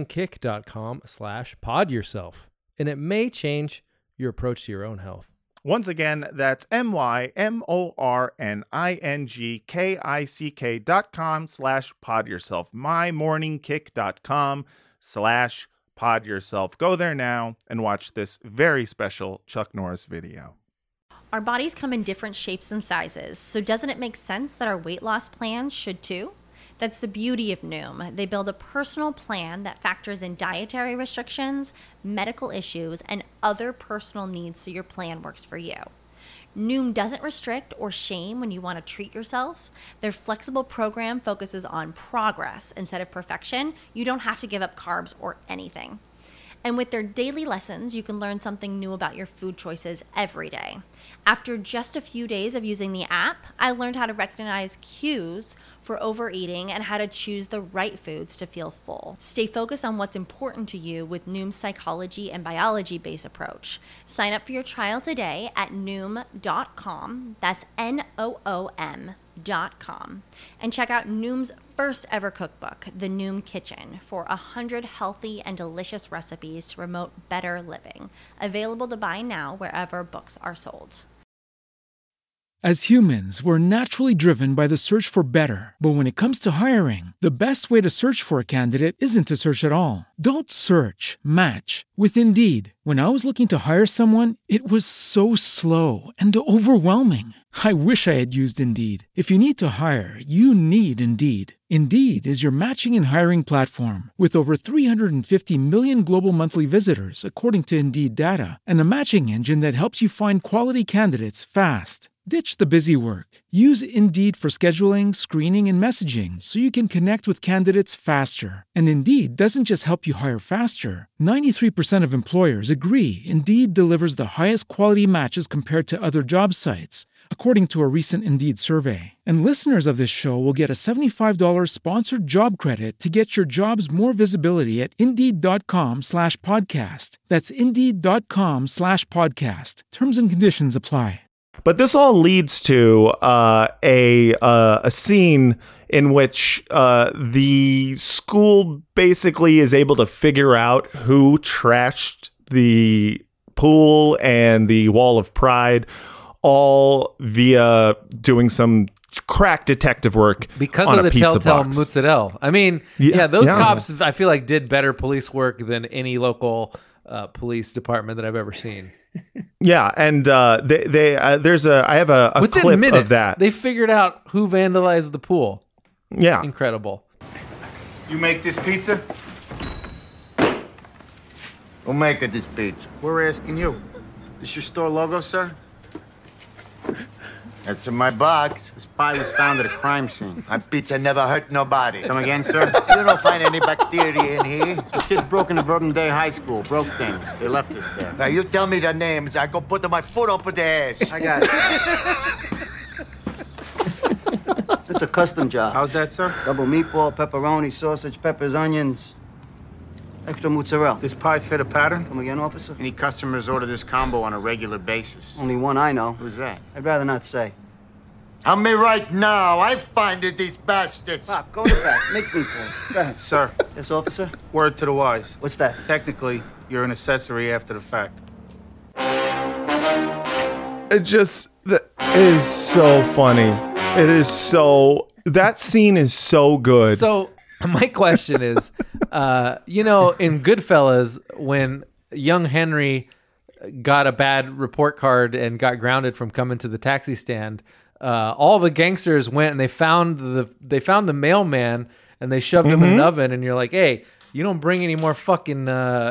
mymorningkick.com/podyourself, and it may change your approach to your own health. Once again, that's mymorningkick.com/podyourself, mymorningkick.com/podyourself. Go there now and watch this very special Chuck Norris video. Our bodies come in different shapes and sizes, so doesn't it make sense that our weight loss plans should too? That's the beauty of Noom. They build a personal plan that factors in dietary restrictions, medical issues, and other personal needs so your plan works for you. Noom doesn't restrict or shame when you want to treat yourself. Their flexible program focuses on progress instead of perfection. You don't have to give up carbs or anything. And with their daily lessons, you can learn something new about your food choices every day. After just a few days of using the app, I learned how to recognize cues for overeating and how to choose the right foods to feel full. Stay focused on what's important to you with Noom's psychology and biology-based approach. Sign up for your trial today at Noom.com. That's NOOM.com. And check out Noom's first ever cookbook, The Noom Kitchen, for 100 healthy and delicious recipes to promote better living. Available to buy now wherever books are sold. As humans, we're naturally driven by the search for better. But when it comes to hiring, the best way to search for a candidate isn't to search at all. Don't search, match with Indeed. When I was looking to hire someone, it was so slow and overwhelming. I wish I had used Indeed. If you need to hire, you need Indeed. Indeed is your matching and hiring platform with over 350 million global monthly visitors, according to Indeed data, and a matching engine that helps you find quality candidates fast. Ditch the busy work. Use Indeed for scheduling, screening, and messaging so you can connect with candidates faster. And Indeed doesn't just help you hire faster. 93% of employers agree Indeed delivers the highest quality matches compared to other job sites, according to a recent Indeed survey. And listeners of this show will get a $75 sponsored job credit to get your jobs more visibility at Indeed.com/podcast. That's Indeed.com/podcast. Terms and conditions apply. But this all leads to a scene in which the school basically is able to figure out who trashed the pool and the Wall of Pride, all via doing some crack detective work because on of the a pizza telltale box. mozzarella. I mean, those cops I feel like did better police work than any local police department that I've ever seen. Yeah, and I have a Within clip minutes, of that. They figured out who vandalized the pool. Yeah, incredible. You make this pizza? Who make this pizza? We're asking you. This your store logo, sir? That's in my box. This pie was found at a crime scene. My pizza never hurt nobody. Come again, sir? You don't find any bacteria in here. Some kids broke into Verbum Day High School, broke things. They left us there. Now you tell me the names. I go put my foot up their ass. I got it. It's a custom job. How's that, sir? Double meatball, pepperoni, sausage, peppers, onions. Extra mozzarella. This pie fit a pattern? Come again, officer? Any customers order this combo on a regular basis? Only one I know. Who's that? I'd rather not say. Tell me right now. I find these bastards. Pop, go in the back. Make me for Go ahead. Sir. Yes, officer? Word to the wise. What's that? Technically, you're an accessory after the fact. It just is so funny. It is so... That scene is so good. So my question is, in Goodfellas, when young Henry got a bad report card and got grounded from coming to the taxi stand, all the gangsters went and they found the mailman and they shoved him in an oven. And you're like, hey, you don't bring any more fucking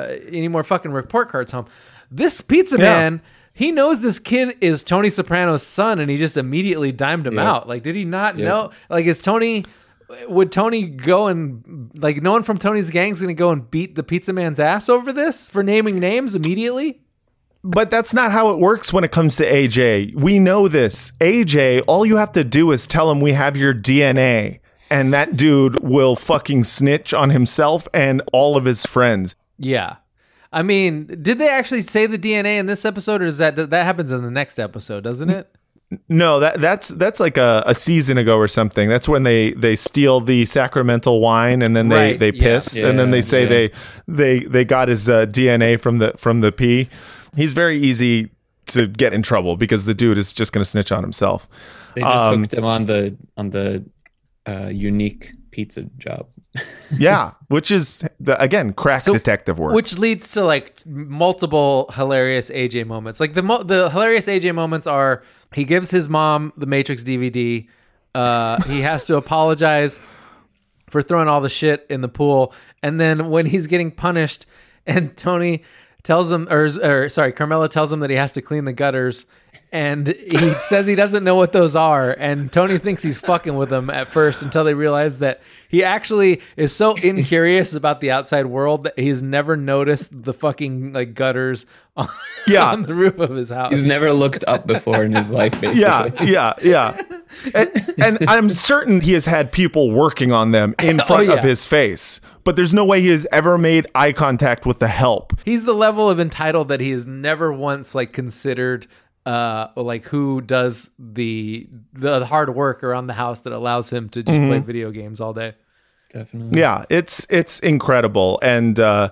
report cards home. This pizza man, he knows this kid is Tony Soprano's son, and he just immediately dimed him out. Like, did he not know? Like, would Tony go and, like, no one from Tony's gang's going to go and beat the pizza man's ass over this for naming names immediately? But that's not how it works when it comes to AJ. We know this. AJ, all you have to do is tell him we have your DNA, and that dude will fucking snitch on himself and all of his friends. Yeah. I mean, did they actually say the DNA in this episode, or is that happens in the next episode, doesn't it? No, that's like a season ago or something. That's when they steal the sacramental wine and then they piss and then they say they got his DNA from the pee. He's very easy to get in trouble because the dude is just going to snitch on himself. They just hooked him on the unique pizza job. Yeah, which is again crack detective work, which leads to like multiple hilarious AJ moments. Like the hilarious AJ moments are he gives his mom the Matrix DVD. He has to apologize for throwing all the shit in the pool, and then when he's getting punished, and Tony tells him, Carmela tells him that he has to clean the gutters. And he says he doesn't know what those are. And Tony thinks he's fucking with him at first until they realize that he actually is so incurious about the outside world that he's never noticed the fucking like gutters on the roof of his house. He's never looked up before in his life, basically. Yeah. And I'm certain he has had people working on them in front of his face. But there's no way he has ever made eye contact with the help. He's the level of entitled that he has never once like considered like who does the hard work around the house that allows him to just play video games all day. Definitely. Yeah, it's incredible. And the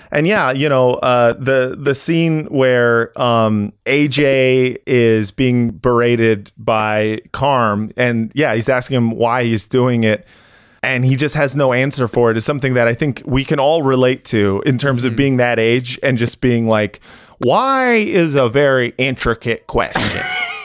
scene where AJ is being berated by Carm, and he's asking him why he's doing it, and he just has no answer for it, is something that I think we can all relate to in terms of being that age and just being like, why is a very intricate question.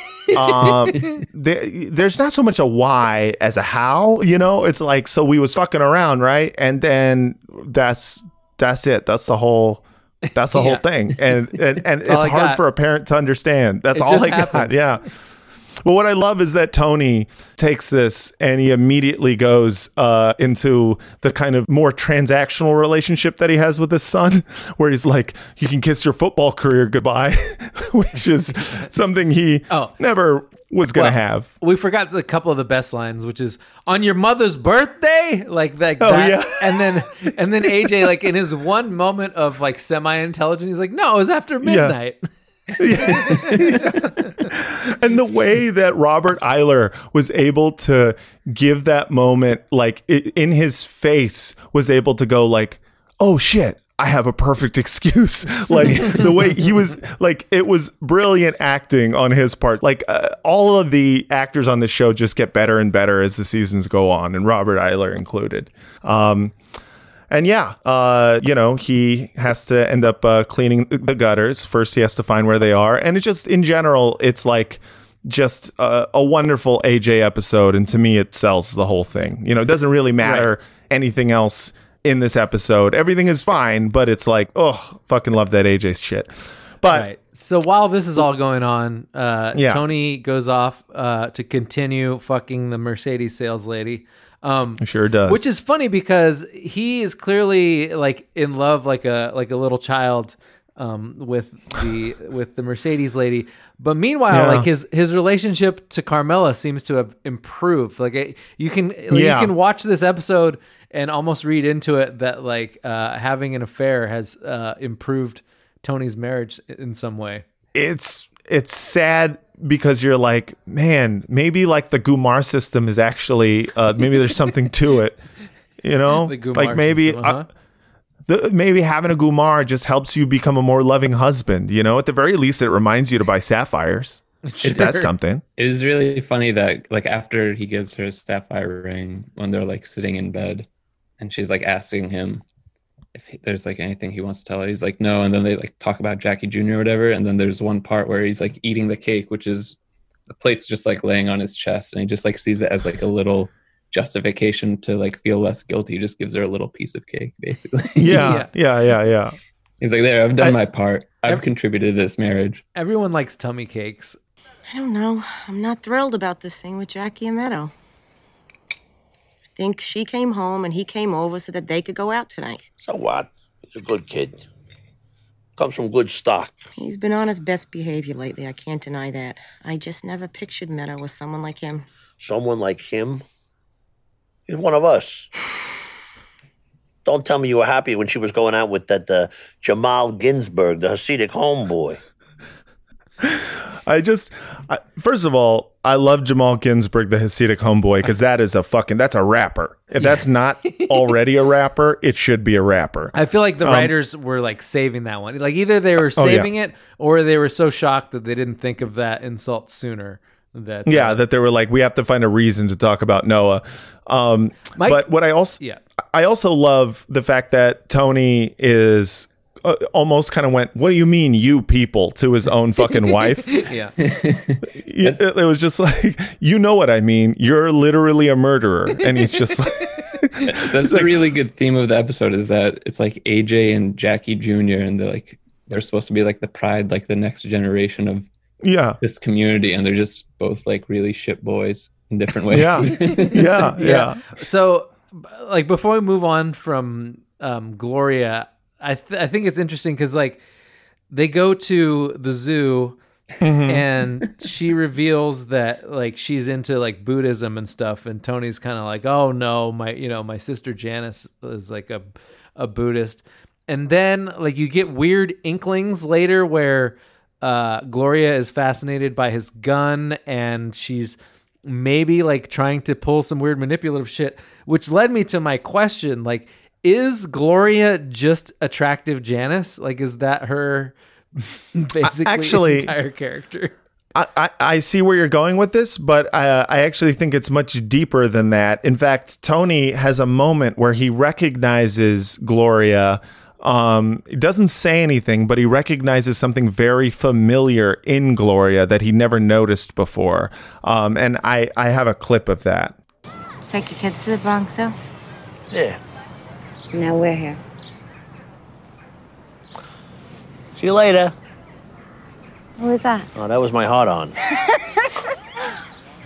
There's not so much a why as a how, it's like, so we was fucking around, right? And then that's it. That's the whole thing. And it's hard for a parent to understand. That's all I got. Yeah. But what I love is that Tony takes this and he immediately goes into the kind of more transactional relationship that he has with his son, where he's like, you can kiss your football career goodbye, which is something he never was going to have. We forgot a couple of the best lines, which is on your mother's birthday, like that. Yeah. And then AJ, like in his one moment of like semi-intelligent, he's like, no, it was after midnight. Yeah. And the way that Robert Eiler was able to give that moment, like in his face, was able to go like, oh shit, I have a perfect excuse. Like the way he was, like, it was brilliant acting on his part. Like all of the actors on the show just get better and better as the seasons go on, and Robert Eiler included. And yeah, he has to end up cleaning the gutters. First, he has to find where they are. And it just, in general, it's like just a wonderful AJ episode. And to me, it sells the whole thing. It doesn't really matter anything else in this episode. Everything is fine, but it's like, oh, fucking love that AJ shit. But so while this is all going on, Tony goes off to continue fucking the Mercedes sales lady. Sure does. Which is funny because he is clearly like in love, like a little child, with the Mercedes lady. But meanwhile, like his relationship to Carmela seems to have improved. Like you can watch this episode and almost read into it that like having an affair has improved Tony's marriage in some way. It's sad because you're like, man, maybe like the Gumar system is actually maybe there's something to it, like maybe maybe having a Gumar just helps you become a more loving husband. At the very least, it reminds you to buy sapphires. That's something. It is really funny that like after he gives her a sapphire ring, when they're like sitting in bed, and she's like asking him if there's like anything he wants to tell her, he's like, no. And then they like talk about Jackie Jr. or whatever. And then there's one part where he's like eating the cake, which is the plate's just like laying on his chest. And he just like sees it as like a little justification to like feel less guilty. He just gives her a little piece of cake, basically. Yeah. He's like, there, I've done my part. I've contributed to this marriage. Everyone likes tummy cakes. I don't know. I'm not thrilled about this thing with Jackie and Meadow. I think she came home and he came over so that they could go out tonight. So what? He's a good kid. Comes from good stock. He's been on his best behavior lately. I can't deny that. I just never pictured Meadow with someone like him. Someone like him? He's one of us. Don't tell me you were happy when she was going out with that Jamal Ginsburg, the Hasidic homeboy. First of all, I love Jamal Ginsburg, the Hasidic homeboy, because that's a rapper. If that's not already a rapper, it should be a rapper. I feel like the writers were like saving that one. Like either they were saving it or they were so shocked that they didn't think of that insult sooner. That they were like, we have to find a reason to talk about Noah. But what I also love the fact that Tony is almost kind of went, what do you mean, you people, to his own fucking wife? It was just like, you know what I mean. You're literally a murderer. And he's just like... That's a really good theme of the episode, is that it's like AJ and Jackie Jr. and they're supposed to be like the pride, like the next generation of this community, and they're just both like really shit boys in different ways. Yeah. So like before we move on from Gloria, I think it's interesting because like they go to the zoo and she reveals that like she's into like Buddhism and stuff, and Tony's kind of like, oh no, my sister Janice is like a Buddhist. And then like you get weird inklings later where Gloria is fascinated by his gun and she's maybe like trying to pull some weird manipulative shit, which led me to my question, like, is Gloria just attractive Janice? Like, is that her basically entire character? I see where you're going with this, but I actually think it's much deeper than that. In fact, Tony has a moment where he recognizes Gloria. He doesn't say anything, but he recognizes something very familiar in Gloria that he never noticed before. And I have a clip of that. Take your kids to the Bronx, though? Yeah. Now we're here. See you later. Who was that? Oh, that was my hot on.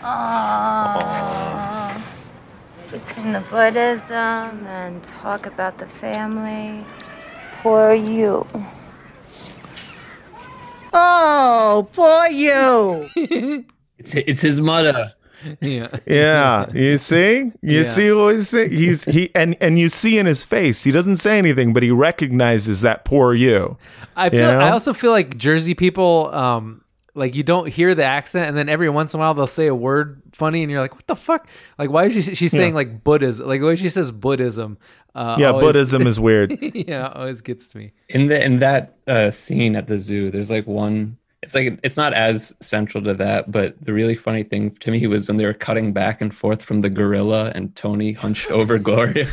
Between the Buddhism and talk about the family, poor you. Oh, poor you. It's his mother. Yeah. You see what he's saying? And you see in his face, he doesn't say anything, but he recognizes that poor you. I also feel like Jersey people, like you don't hear the accent, and then every once in a while they'll say a word funny, and you're like, "What the fuck?" Like, why is she's saying like Buddhism? Like the way she says Buddhism. Buddhism is weird. Yeah, always gets to me. In that scene at the zoo, there's like one. It's like it's not as central to that, but the really funny thing to me was when they were cutting back and forth from the gorilla and Tony hunched over Gloria.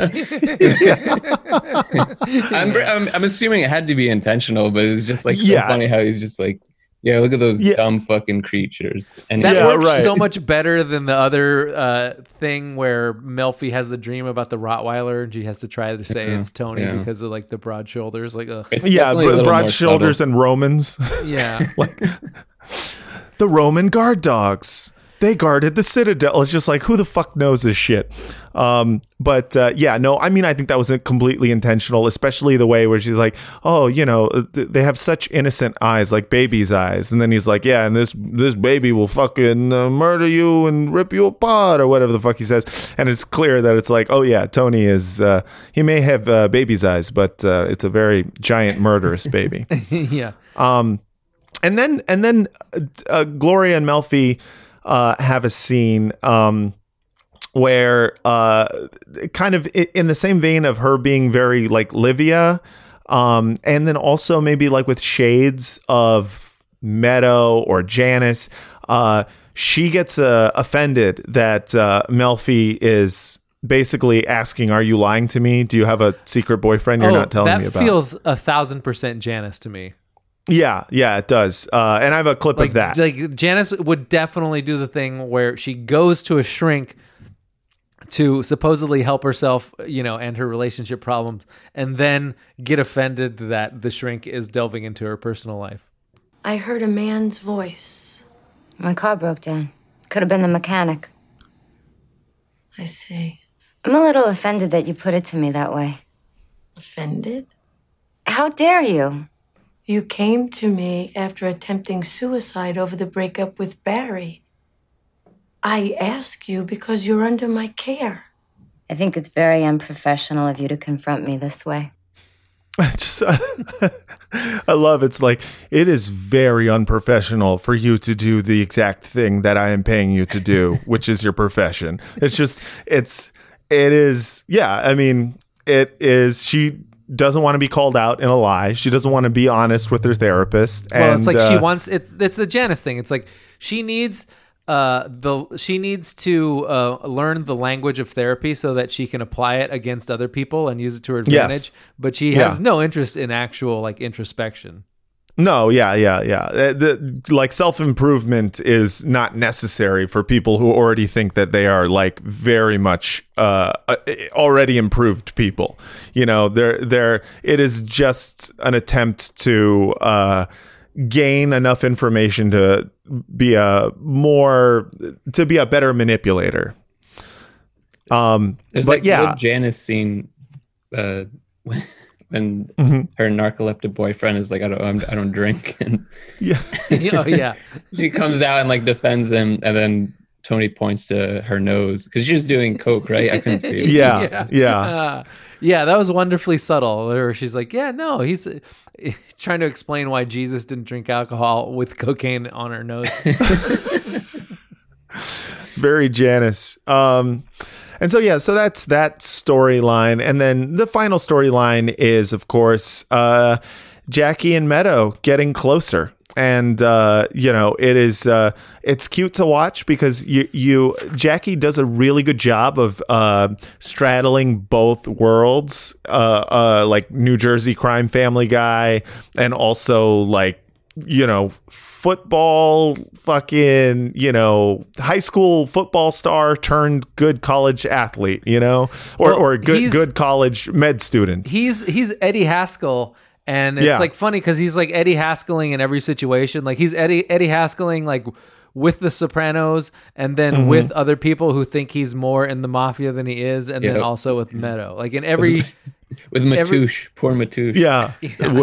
I'm assuming it had to be intentional, but it's just like so funny how he's just like, yeah, look at those dumb fucking creatures. And that works so much better than the other thing where Melfi has the dream about the Rottweiler and she has to try to say it's Tony because of like the broad shoulders. Like, ugh. Broad shoulders subtle. And Romans. Yeah. Like the Roman guard dogs. They guarded the citadel. It's just like, who the fuck knows this shit? I mean, I think that was completely intentional, especially the way where she's like, oh, they have such innocent eyes, like baby's eyes. And then he's like, yeah, and this baby will fucking murder you and rip you apart or whatever the fuck he says. And it's clear that it's like, oh yeah, Tony is, he may have baby's eyes, but it's a very giant murderous baby. Yeah. And then Gloria and Melfi have a scene where kind of in the same vein of her being very like Livia, and then also maybe like with shades of Meadow or Janice, she gets offended that Melfi is basically asking, are you lying to me? Do you have a secret boyfriend you're not telling me about? That feels 1,000% Janice to me. Yeah, it does. And I have a clip of that. Like Janice would definitely do the thing where she goes to a shrink to supposedly help herself, and her relationship problems, and then get offended that the shrink is delving into her personal life. I heard a man's voice. My car broke down. Could have been the mechanic. I see. I'm a little offended that you put it to me that way. Offended? How dare you? You came to me after attempting suicide over the breakup with Barry. I ask you because you're under my care. I think it's very unprofessional of you to confront me this way. I love it's like, it is very unprofessional for you to do the exact thing that I am paying you to do, which is your profession. It is, she doesn't want to be called out in a lie. She doesn't want to be honest with her therapist. Well, it's like she wants it's the Janice thing. It's like she needs to learn the language of therapy so that she can apply it against other people and use it to her advantage. Yes. But she has no interest in actual like introspection. No, yeah. Like self-improvement is not necessary for people who already think that they are like very much already improved people. It is just an attempt to gain enough information to be a better manipulator. There's like a Janice scene when her narcoleptic boyfriend is like, I don't drink, and she comes out and like defends him, and then Tony points to her nose because she was doing coke, right? I couldn't see it. Yeah. That was wonderfully subtle. Where she's like, he's trying to explain why Jesus didn't drink alcohol with cocaine on her nose. It's very Janice. And so that's that storyline. And then the final storyline is, of course, Jackie and Meadow getting closer. And it is it's cute to watch because Jackie does a really good job of straddling both worlds, like New Jersey crime family guy, and also like football fucking high school football star turned good college athlete, or good college med student. He's Eddie Haskell. And it's like funny because he's like Eddie Haskelling in every situation. Like he's Eddie Haskelling like with the Sopranos, and then with other people who think he's more in the mafia than he is, and then also with Meadow. Like in every with Matouche, poor Matouche. Yeah.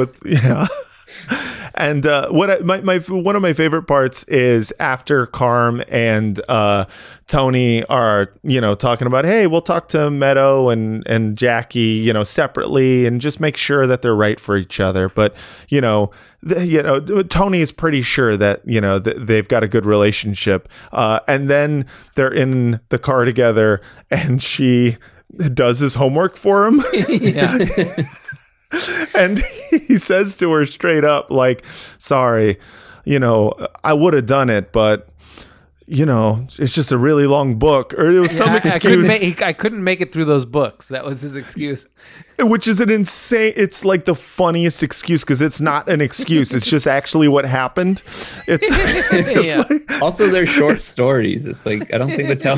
And one of my favorite parts is after Carm and Tony are, talking about, hey, we'll talk to Meadow and Jackie, separately and just make sure that they're right for each other. But, Tony is pretty sure that, they've got a good relationship. And then they're in the car together and she does his homework for him. Yeah. And he says to her straight up, like, sorry, I would have done it, but, it's just a really long book. Or it was some excuse. I couldn't make it through those books. That was his excuse. Which is an insane, it's like the funniest excuse because it's not an excuse. It's just actually what happened. It's like, also, they're short stories. It's like, I don't think it's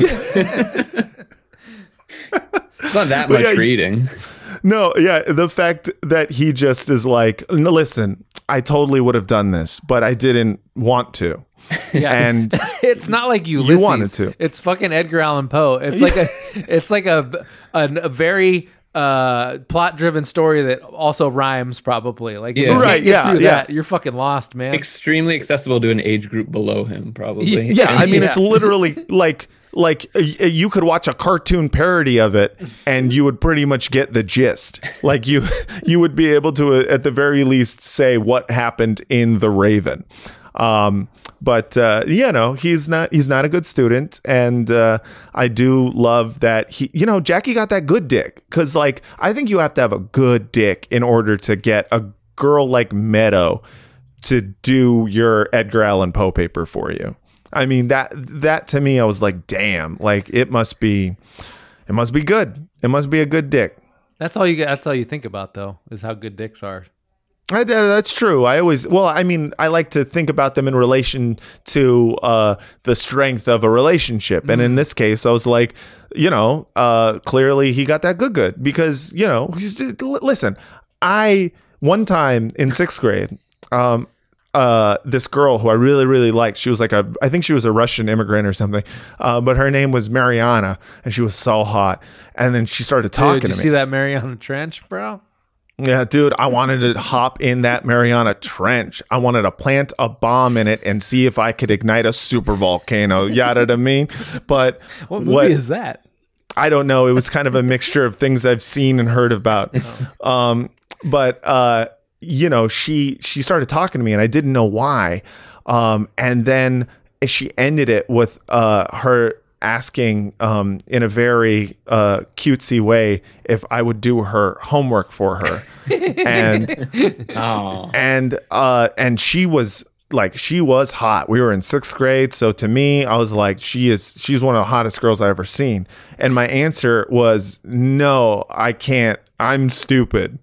not that much reading. No, yeah, the fact that he just is like, no, listen, I totally would have done this, but I didn't want to. Yeah, and it's not like Ulysses. You wanted to. It's fucking Edgar Allan Poe. It's like a very plot-driven story that also rhymes, probably. Like, right? Yeah, that, you're fucking lost, man. Extremely accessible to an age group below him, probably. Yeah, I mean, it's literally like you could watch a cartoon parody of it and you would pretty much get the gist. Like you would be able to at the very least say what happened in The Raven. But he's not a good student. And I do love that Jackie got that good dick. Cause like, I think you have to have a good dick in order to get a girl like Meadow to do your Edgar Allan Poe paper for you. I mean, that to me, I was like, damn, like it must be good. It must be a good dick. That's all you think about though, is how good dicks are. That's true. I like to think about them in relation to the strength of a relationship. And in this case, I was like, clearly he got that good because, listen, one time in 6th grade, this girl who I really, really liked, she was like I think she was a Russian immigrant or something, but her name was Mariana and she was so hot. And then she started talking to me. Did you see that Mariana Trench, bro? Yeah, dude, I wanted to hop in that Mariana Trench. I wanted to plant a bomb in it and see if I could ignite a super volcano. Yada to me. But what movie is that? I don't know. It was kind of a mixture of things I've seen and heard about. She started talking to me and I didn't know why. And then she ended it with her asking in a very cutesy way if I would do her homework for her. And she was hot. We were in 6th grade, so to me I was like, she's one of the hottest girls I've ever seen. And my answer was, no, I can't. I'm stupid.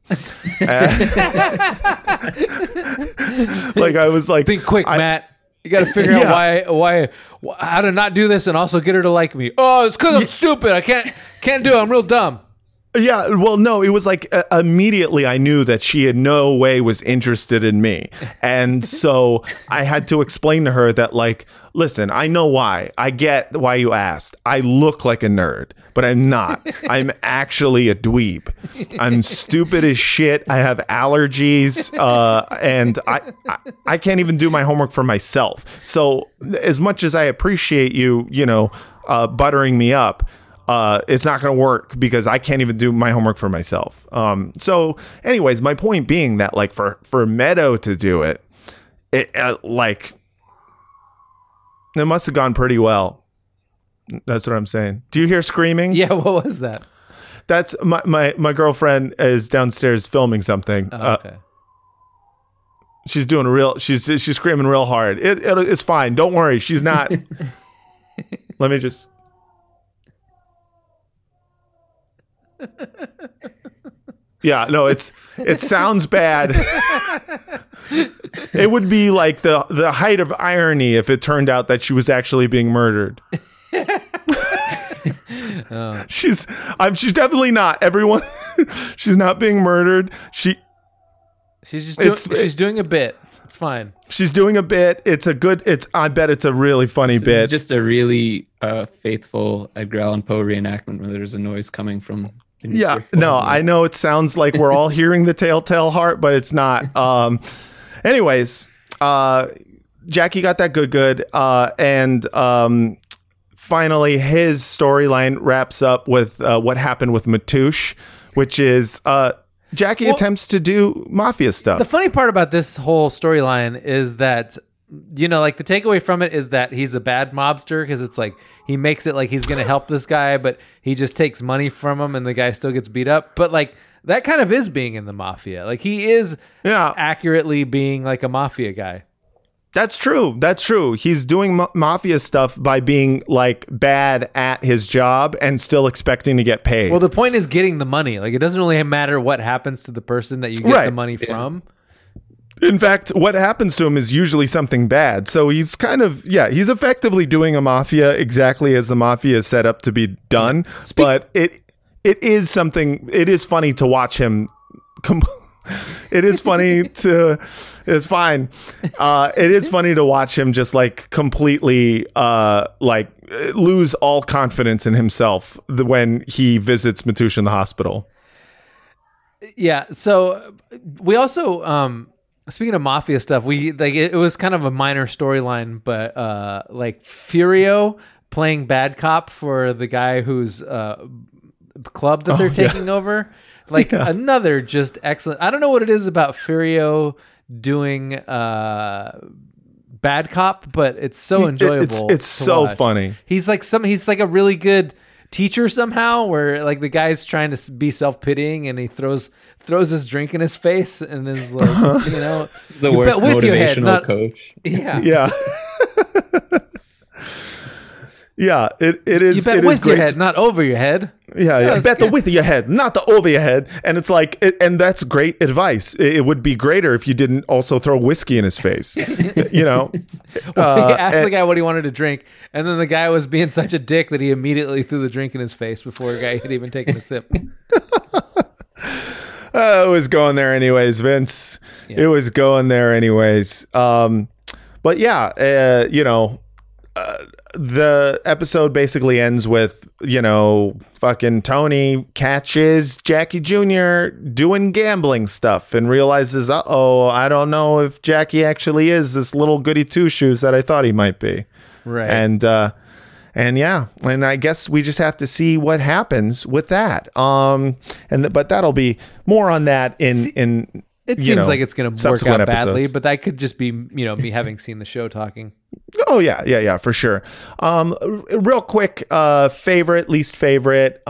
Like I was like, think quick, Matt. You got to figure out why, how to not do this and also get her to like me. Oh, it's because I'm stupid. I can't do it. I'm real dumb. Yeah, well, no, it was like immediately I knew that she in no way was interested in me. And so I had to explain to her that, like, listen, I know why. I get why you asked. I look like a nerd, but I'm not. I'm actually a dweeb. I'm stupid as shit. I have allergies, and I can't even do my homework for myself. So as much as I appreciate you, buttering me up, it's not going to work because I can't even do my homework for myself. So anyways, my point being that like for Meadow to do it must have gone pretty well. That's what I'm saying. Do you hear screaming? Yeah. What was that? That's my girlfriend is downstairs filming something. Oh, okay. She's doing she's screaming real hard. It's fine. Don't worry. She's not. Let me just. Yeah, no, it sounds bad. It would be like the height of irony if it turned out that she was actually being murdered. Oh. She's definitely not. Everyone, she's not being murdered. She's doing a bit. It's fine. She's doing a bit. I bet it's a really funny bit. It's just a really faithful Edgar Allan Poe reenactment where there's a noise coming from. Yeah, no, I know it sounds like we're all hearing the telltale heart, but it's not. Anyways, Jackie got that good. And finally, his storyline wraps up with what happened with Matouche, which is Jackie attempts to do mafia stuff. The funny part about this whole storyline is that, like the takeaway from it is that he's a bad mobster because it's like he makes it like he's going to help this guy, but he just takes money from him and the guy still gets beat up. But like that kind of is being in the mafia. Like he is accurately being like a mafia guy. That's true. He's doing mafia stuff by being like bad at his job and still expecting to get paid. Well, the point is getting the money. Like it doesn't really matter what happens to the person that you get the money from. In fact, what happens to him is usually something bad. So he's he's effectively doing a mafia exactly as the mafia is set up to be done. But it is something. It is funny to watch him. It is funny to. It's fine. It is funny to watch him just like completely lose all confidence in himself when he visits Matouche in the hospital. Yeah. So we also. Speaking of mafia stuff, it was kind of a minor storyline, but like Furio playing bad cop for the guy whose club that they're taking over, like another just excellent. I don't know what it is about Furio doing bad cop, but it's so enjoyable. It's so funny. He's like a really good teacher somehow, where like the guy's trying to be self-pitying and he throws his drink in his face and is like, it's the worst motivational coach. Yeah. Yeah, it is. You bet with your head, not over your head. Yeah. You bet the width of your head, not the over your head. And it's like, and that's great advice. It would be greater if you didn't also throw whiskey in his face. He asked the guy what he wanted to drink, and then the guy was being such a dick that he immediately threw the drink in his face before the guy had even taken a sip. It was going there anyways, Vince. Yeah. It was going there anyways. But yeah, the episode basically ends with, fucking Tony catches Jackie Jr. doing gambling stuff and realizes, I don't know if Jackie actually is this little goody two-shoes that I thought he might be. Right. And I guess we just have to see what happens with that. But that'll be more on that in it seems like it's going to work out badly, but that could just be, me having seen the show talking. Oh yeah, for sure. Real quick, favorite, least favorite.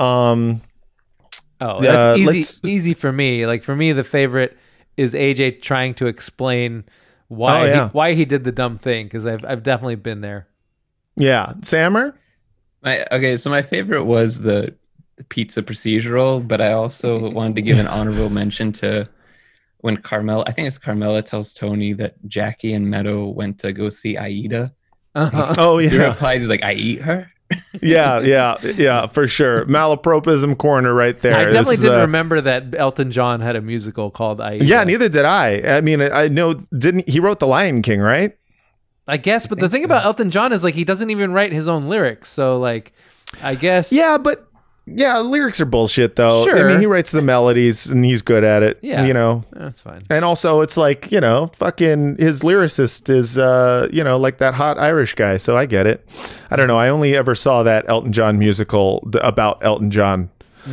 That's easy for me. Like for me, the favorite is AJ trying to explain why he did the dumb thing, because I've definitely been there. Yeah, Sammer. So my favorite was the pizza procedural, but I also wanted to give an honorable mention to when Carmela tells Tony that Jackie and Meadow went to go see Aida. Uh-huh. Oh yeah. He replies, he's like, I eat her? Yeah, for sure. Malapropism corner right there. I definitely didn't remember that Elton John had a musical called Aida. Yeah, neither did I. I mean, I know, he wrote The Lion King, right? I guess, but the thing about Elton John is like he doesn't even write his own lyrics. So like, I guess. Yeah, but lyrics are bullshit though. Sure. I mean, he writes the melodies and he's good at it. Yeah, that's fine. And also, it's like fucking his lyricist is like that hot Irish guy. So I get it. I don't know. I only ever saw that Elton John musical about Elton John.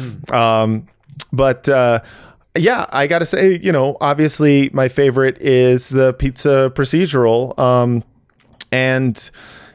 But I got to say, obviously my favorite is the pizza procedural. And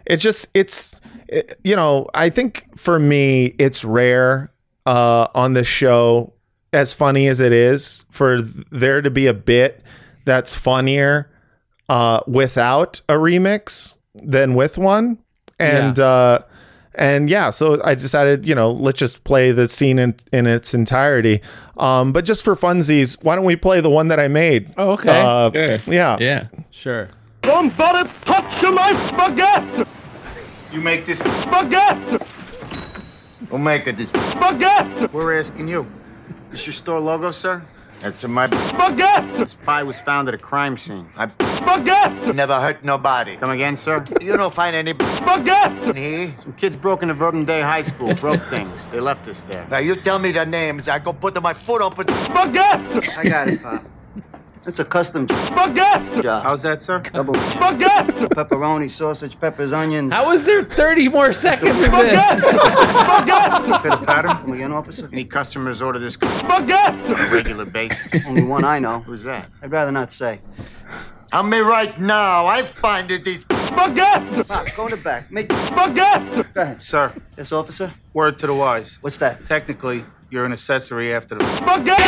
I think for me, it's rare on this show, as funny as it is, for there to be a bit that's funnier without a remix than with one. And so I decided, let's just play the scene in its entirety. But just for funsies, why don't we play the one that I made? Oh, okay. Sure. Yeah. Sure. Somebody touch my spaghetti! You make this spaghetti! We'll make it this spaghetti! We're asking you. Is your store logo, sir? That's my spaghetti. This pie was found at a crime scene. Spaghetti. Never hurt nobody. Come again, sir? You don't find any spaghetti in here? Some kids broke into Verbum Day High School, broke things. They left us there. Now you tell me the names. I go put my foot up and spaghetti. I got it, Pop. It's a custom spaghetti. job. How's that, sir? Double spaghetti. Pepperoni, sausage, peppers, onions. How is there 30 more seconds of this? Spaghetti. Fit a pattern? Come again, officer? Any customers order this spaghetti on a regular basis? Only one I know. Who's that? I'd rather not say. Tell me right now. I find it these spaghetti. Pop, go in the back. Make spaghetti. Go ahead. Sir. Yes, officer? Word to the wise. What's that? Technically, you're an accessory after the spaghetti.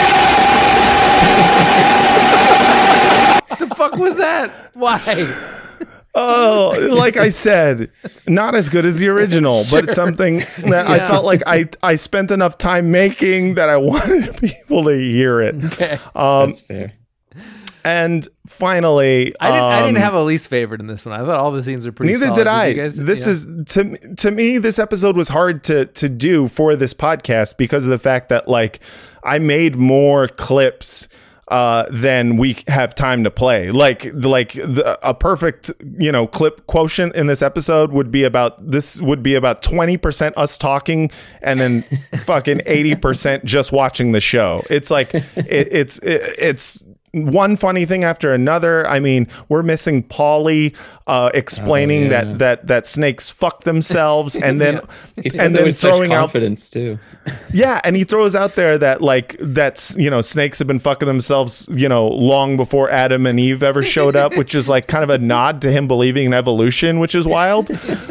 What the fuck was that? Why? Oh, like I said, not as good as the original, but it's something that I felt like I spent enough time making that I wanted people to hear it. Okay. That's fair. And finally, I didn't have a least favorite in this one. I thought all the scenes were pretty neither solid. did I. You guys, this is to me, this episode was hard to do for this podcast because of the fact that like I made more clips than we have time to play. A perfect, clip quotient in this episode would be about 20% us talking and then fucking 80% just watching the show. It's like it's one funny thing after another. I mean, we're missing Paulie explaining that snakes fuck themselves, and then and then throwing confidence too. Yeah, and he throws out there that snakes have been fucking themselves, long before Adam and Eve ever showed up, which is like kind of a nod to him believing in evolution, which is wild.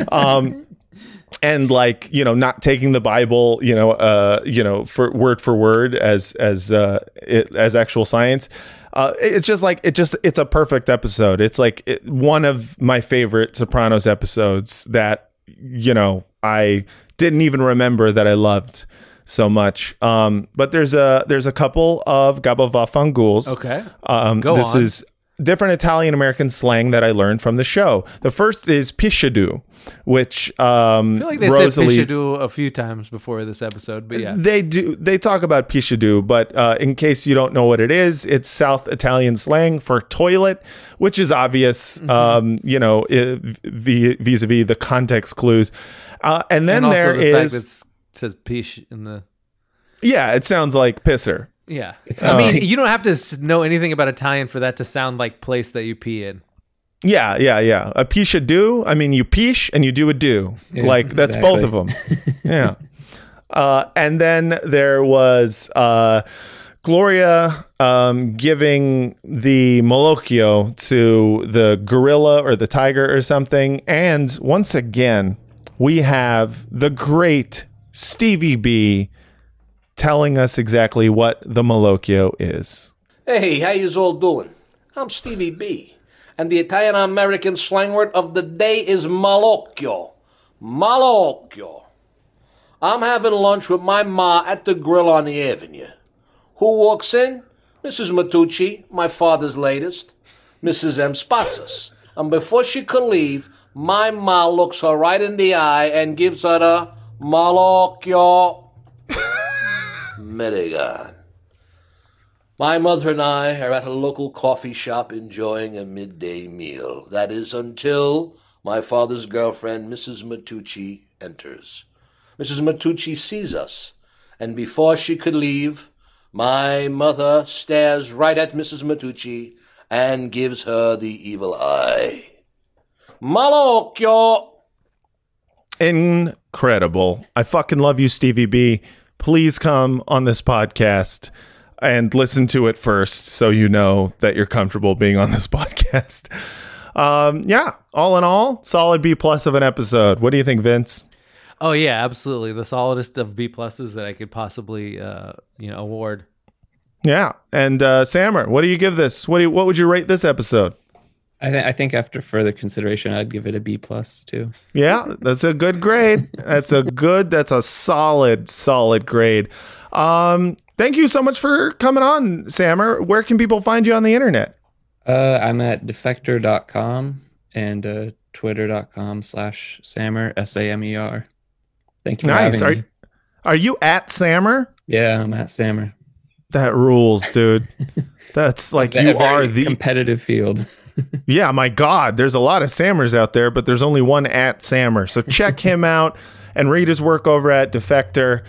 And not taking the Bible, for word as actual science. It's a perfect episode. It's like one of my favorite Sopranos episodes that, I didn't even remember that I loved so much. But there's a couple of gabavafangouls. Okay. This is different Italian American slang that I learned from the show. The first is pishadu, which I feel like they said pishadu a few times before this episode, but yeah. They do. They talk about pishadu, but in case you don't know what it is, it's South Italian slang for toilet, which is obvious, vis-a-vis the context clues. And then also there the is... fact that it says pish in the... Yeah, it sounds like pisser. Yeah. I mean, you don't have to know anything about Italian for that to sound like place that you pee in. Yeah. A pisha do. I mean, you pish and you do a do. Yeah, that's both of them. Yeah. And then there was Gloria giving the Malocchio to the gorilla or the tiger or something. And once again, we have the great Stevie B telling us exactly what the Malocchio is. Hey, how yous all doing? I'm Stevie B, and the Italian-American slang word of the day is malocchio. Malocchio. I'm having lunch with my ma at the grill on the avenue. Who walks in? Mrs. Matucci, my father's latest. Mrs. M. spots us, and before she could leave, my ma looks her right in the eye and gives her the malocchio. Merigan. My mother and I are at a local coffee shop enjoying a midday meal. That is until my father's girlfriend, Mrs. Matucci, enters. Mrs. Matucci sees us, and before she could leave, my mother stares right at Mrs. Matucci and gives her the evil eye. Malocchio! Incredible. I fucking love you, Stevie B. Please come on this podcast and listen to it first so you know that you're comfortable being on this podcast. All in all, solid B+ of an episode. What do you think, Vince? Oh, yeah, absolutely. The solidest of B+ that I could possibly award. Yeah. And Sammer, what do you give this? What would you rate this episode? I think after further consideration, I'd give it a B+ too. Yeah, that's a good grade. That's a solid grade. Thank you so much for coming on, Sammer. Where can people find you on the internet? I'm at defector.com and twitter.com/Sammer, SAMER. Thank you for having me. Are you at Sammer? Yeah, I'm at Sammer. That rules, dude. That's like you are the competitive field. Yeah, my God. There's a lot of Sammers out there, but there's only one at Sammer. So check him out and read his work over at Defector.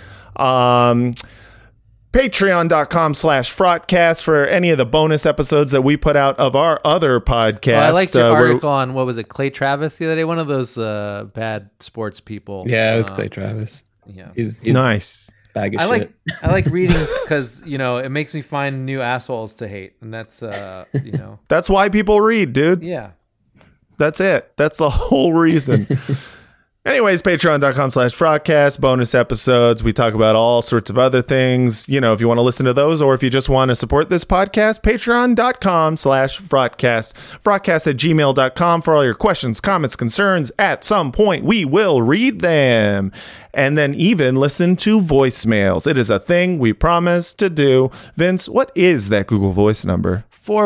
Patreon.com/Frotcast for any of the bonus episodes that we put out of our other podcast. I liked your article on, what was it, Clay Travis the other day? One of those bad sports people. Yeah, it was Clay Travis. Yeah, he's nice. Bag of shit. I like reading because it makes me find new assholes to hate, and that's that's why people read, dude. Yeah, that's it. That's the whole reason. Anyways, patreon.com/Frotcast, bonus episodes. We talk about all sorts of other things. If you want to listen to those, or if you just want to support this podcast, patreon.com/Frotcast. Frotcast@gmail.com for all your questions, comments, concerns. At some point, we will read them. And then even listen to voicemails. It is a thing we promise to do. Vince, what is that Google Voice number?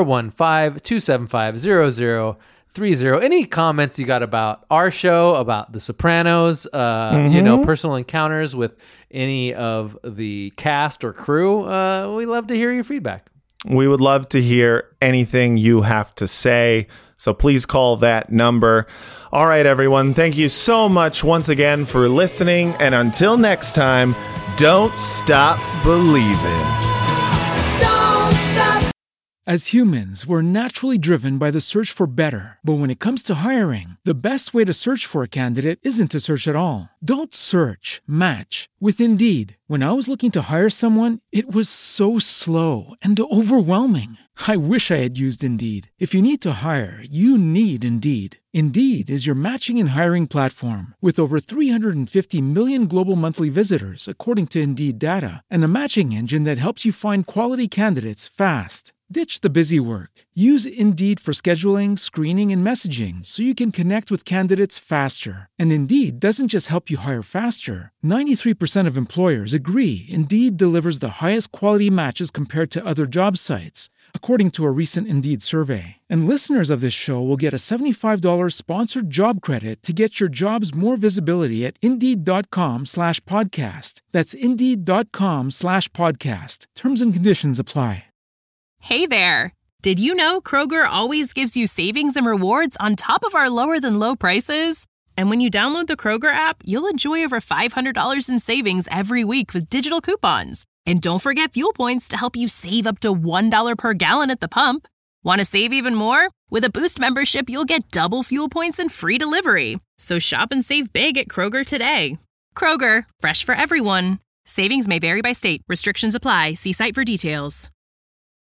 415-275-0030. Any comments you got about our show, about The Sopranos, personal encounters with any of the cast or crew, we love to hear your feedback. We would love to hear anything you have to say, so please call that number. All right, everyone, thank you so much once again for listening, and until next time, don't stop believing. Don't stop. As humans, we're naturally driven by the search for better. But when it comes to hiring, the best way to search for a candidate isn't to search at all. Don't search, match with Indeed. When I was looking to hire someone, it was so slow and overwhelming. I wish I had used Indeed. If you need to hire, you need Indeed. Indeed is your matching and hiring platform with over 350 million global monthly visitors, according to Indeed data, and a matching engine that helps you find quality candidates fast. Ditch the busy work. Use Indeed for scheduling, screening, and messaging so you can connect with candidates faster. And Indeed doesn't just help you hire faster. 93% of employers agree Indeed delivers the highest quality matches compared to other job sites, according to a recent Indeed survey. And listeners of this show will get a $75 sponsored job credit to get your jobs more visibility at Indeed.com/podcast. That's Indeed.com/podcast. Terms and conditions apply. Hey there! Did you know Kroger always gives you savings and rewards on top of our lower-than-low prices? And when you download the Kroger app, you'll enjoy over $500 in savings every week with digital coupons. And don't forget fuel points to help you save up to $1 per gallon at the pump. Want to save even more? With a Boost membership, you'll get double fuel points and free delivery. So shop and save big at Kroger today. Kroger, fresh for everyone. Savings may vary by state. Restrictions apply. See site for details.